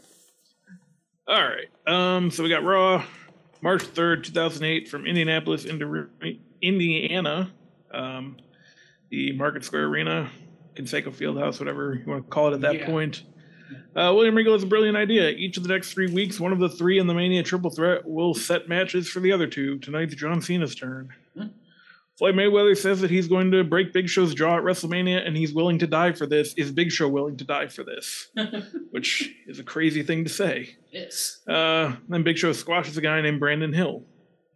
All right. Um. So we got Raw, March third, two thousand eight, from Indianapolis into Indiana. Um, the Market Square Arena, Conseco Fieldhouse, whatever you want to call it at that Yeah. point. Uh, William Regal has a brilliant idea. Each of the next three weeks, one of the three in the Mania Triple Threat will set matches for the other two. Tonight's John Cena's turn. Hmm. Floyd Mayweather says that he's going to break Big Show's jaw at WrestleMania, and he's willing to die for this. Is Big Show willing to die for this? Which is a crazy thing to say. Yes. Uh, then Big Show squashes a guy named Brandon Hill.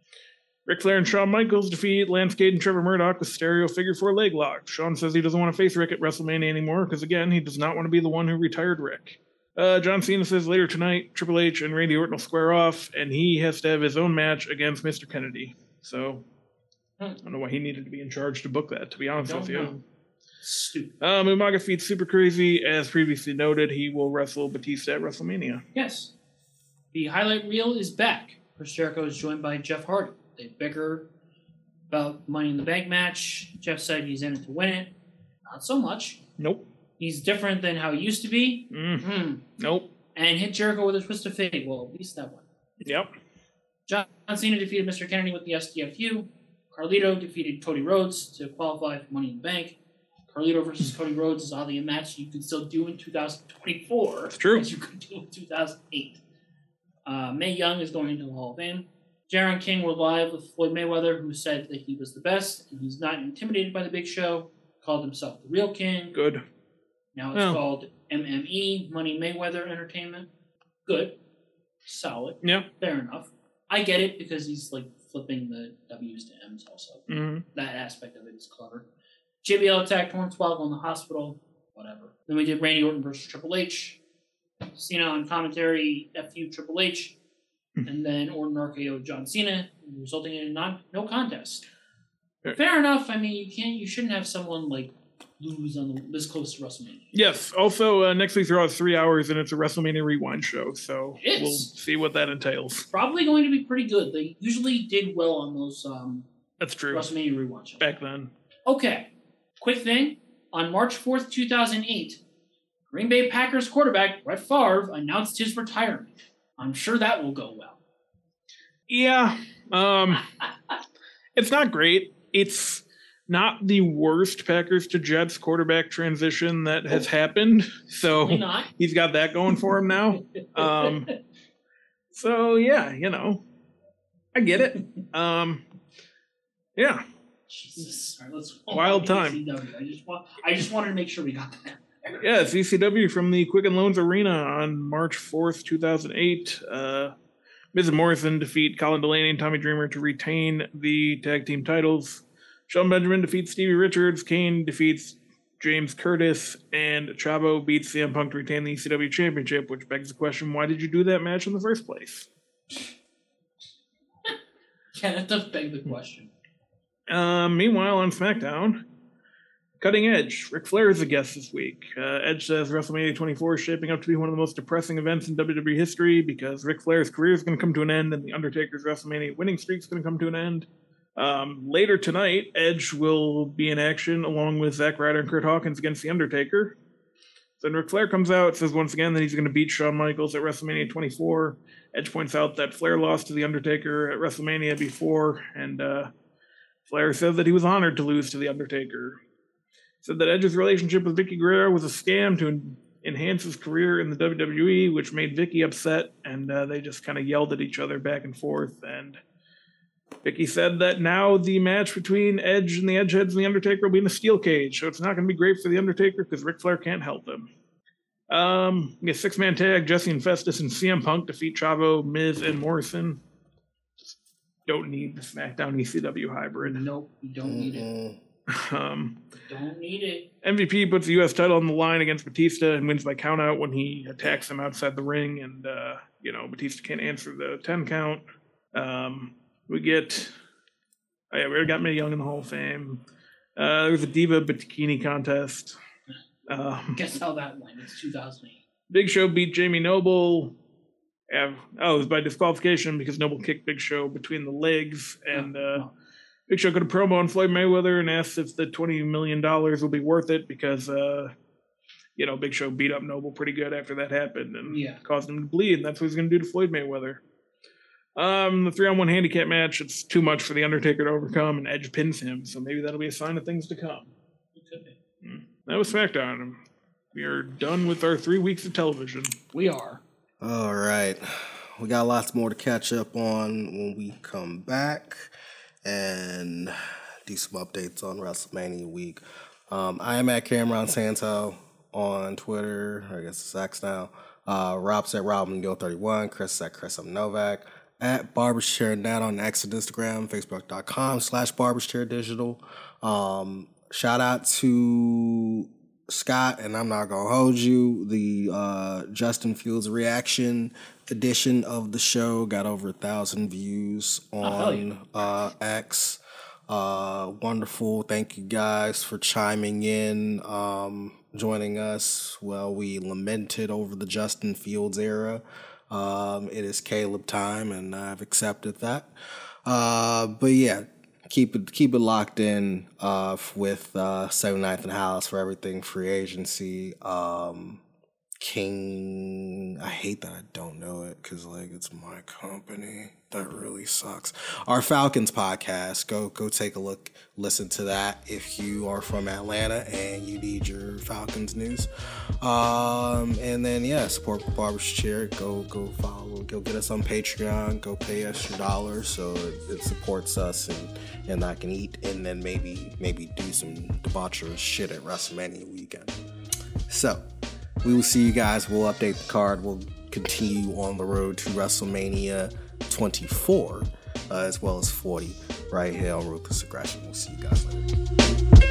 Ric Flair and Shawn Michaels defeat Lance Cade and Trevor Murdoch with stereo figure four leg lock. Shawn says he doesn't want to face Rick at WrestleMania anymore because, again, he does not want to be the one who retired Rick. Uh, John Cena says later tonight, Triple H and Randy Orton will square off, and he has to have his own match against Mister Kennedy. So, I don't know why he needed to be in charge to book that, to be honest Don't with you. know. Stupid. Um, Umaga feats Super Crazy. As previously noted, he will wrestle Batista at WrestleMania. Yes. The highlight reel is back. Chris Jericho is joined by Jeff Hardy. They bicker about Money in the Bank match. Jeff said he's in it to win it. Not so much. Nope. He's different than how he used to be. Mm. Hmm. Nope. And hit Jericho with a twist of fate. Well, at least that one. Yep. John Cena defeated Mister Kennedy with the S D F U. Carlito defeated Cody Rhodes to qualify for Money in the Bank. Carlito versus Cody Rhodes is oddly a match you can still do in two thousand twenty-four. It's true. As you could do in two thousand eight. Uh, Mae Young is going into the Hall of Fame. Jaron King were live with Floyd Mayweather, who said that he was the best and he's not intimidated by the Big Show. Called himself the real king. Good. Now it's Oh. called M M E, Money Mayweather Entertainment. Good. Solid. Yeah. Fair enough. I get it because he's like flipping the W's to M's also. Mm-hmm. That aspect of it is clever. J B L attacked Hornswoggle in the hospital. Whatever. Then we did Randy Orton versus Triple H. Cena on commentary, F U Triple H, and then Orton R K O John Cena, resulting in a non no contest. Right. Fair enough. I mean, you can't, you shouldn't have someone like lose on the, this close to WrestleMania. Yes. Also, uh, next week's Raw is three hours, and it's a WrestleMania Rewind show, so we'll see what that entails. Probably going to be pretty good. They usually did well on those. Um, That's true. WrestleMania Rewind shows back then. Okay, quick thing. On March fourth, two thousand eight, Green Bay Packers quarterback Brett Favre announced his retirement. I'm sure that will go well. Yeah, um, it's not great. It's not the worst Packers to Jets quarterback transition that has oh, happened. So he's got that going for him now. Um, so yeah, you know, I get it. Um, yeah. Jesus. All right, let's wild time. E C W. I just want I just wanted to make sure we got that. Yeah, it's E C W from the Quicken Loans Arena on March fourth, two thousand eight. Uh, Miz and Morrison defeat Colin Delaney and Tommy Dreamer to retain the tag team titles. Shelton Benjamin defeats Stevie Richards. Kane defeats James Curtis. And Chavo beats C M Punk to retain the E C W Championship, which begs the question, why did you do that match in the first place? Yeah, that does beg the question. Uh, meanwhile, on SmackDown, Cutting Edge. Ric Flair is a guest this week. Uh, Edge says WrestleMania twenty-four is shaping up to be one of the most depressing events in W W E history because Ric Flair's career is going to come to an end and The Undertaker's WrestleMania winning streak is going to come to an end. Um, later tonight, Edge will be in action along with Zack Ryder and Curt Hawkins against The Undertaker. Then Ric Flair comes out, says once again that he's going to beat Shawn Michaels at WrestleMania twenty-four. Edge points out that Flair lost to The Undertaker at WrestleMania before, and uh, Flair said that he was honored to lose to The Undertaker. Said that Edge's relationship with Vickie Guerrero was a scam to en- enhance his career in the W W E, which made Vickie upset, and uh, they just kind of yelled at each other back and forth. And Vickie said that now the match between Edge and the Edgeheads and The Undertaker will be in a steel cage, so it's not going to be great for The Undertaker because Ric Flair can't help him. Um, we get six-man tag, Jesse and Festus and C M Punk defeat Chavo, Miz, and Morrison. Don't need the SmackDown E C W hybrid. Nope, you don't need it. Um, don't need it. M V P puts the U S title on the line against Batista and wins by countout when he attacks him outside the ring, and uh, you know Batista can't answer the ten count. Um, we get, oh yeah, we already got Mae Young in the Hall of Fame. Uh, there was a Diva Bikini contest. Um, Guess how that went? It's two thousand eight. Big Show beat Jamie Noble. Yeah, oh, it was by disqualification because Noble kicked Big Show between the legs, and uh, oh. Big Show got a promo on Floyd Mayweather and asked if the twenty million dollars will be worth it because, uh, you know, Big Show beat up Noble pretty good after that happened and yeah. caused him to bleed, and that's what he's going to do to Floyd Mayweather. Um, the three-on-one handicap match, it's too much for The Undertaker to overcome, and Edge pins him, so maybe that'll be a sign of things to come. It could be. Mm. That was SmackDown. We are done with our three weeks of television. We are. All right. We got lots more to catch up on when we come back and do some updates on WrestleMania week. Um, I am at Cameron Santo on Twitter. I guess it's X now. Uh, Rob's at Robin Gill thirty-one. Chris at Chris M. Novak. At Barbershare Net on X and Instagram. Facebook.com slash Barbershare Digital. Um, shout out to Scott, and I'm not gonna hold you. The uh, Justin Fields reaction edition of the show got over a thousand views on oh, uh, X. Uh, wonderful. Thank you guys for chiming in, um, joining us while we lamented over the Justin Fields era. Um, it is Caleb time, and I've accepted that. Uh, but yeah. Keep it keep it locked in uh, with uh, seventy-ninth and House for everything free agency. Um, King, I hate that I don't know it because like it's my company. That really sucks. Our Falcons podcast. Go go take a look, listen to that if you are from Atlanta and you need your Falcons news. Um, and then yeah, support Barbershare. Go go follow. Go get us on Patreon. Go pay us your dollars so it, it supports us and and I can eat and then maybe maybe do some debaucherous shit at WrestleMania weekend. So we will see you guys. We'll update the card. We'll continue on the road to WrestleMania twenty-four uh, as well as forty right here on Ruthless Aggression. We'll see you guys later.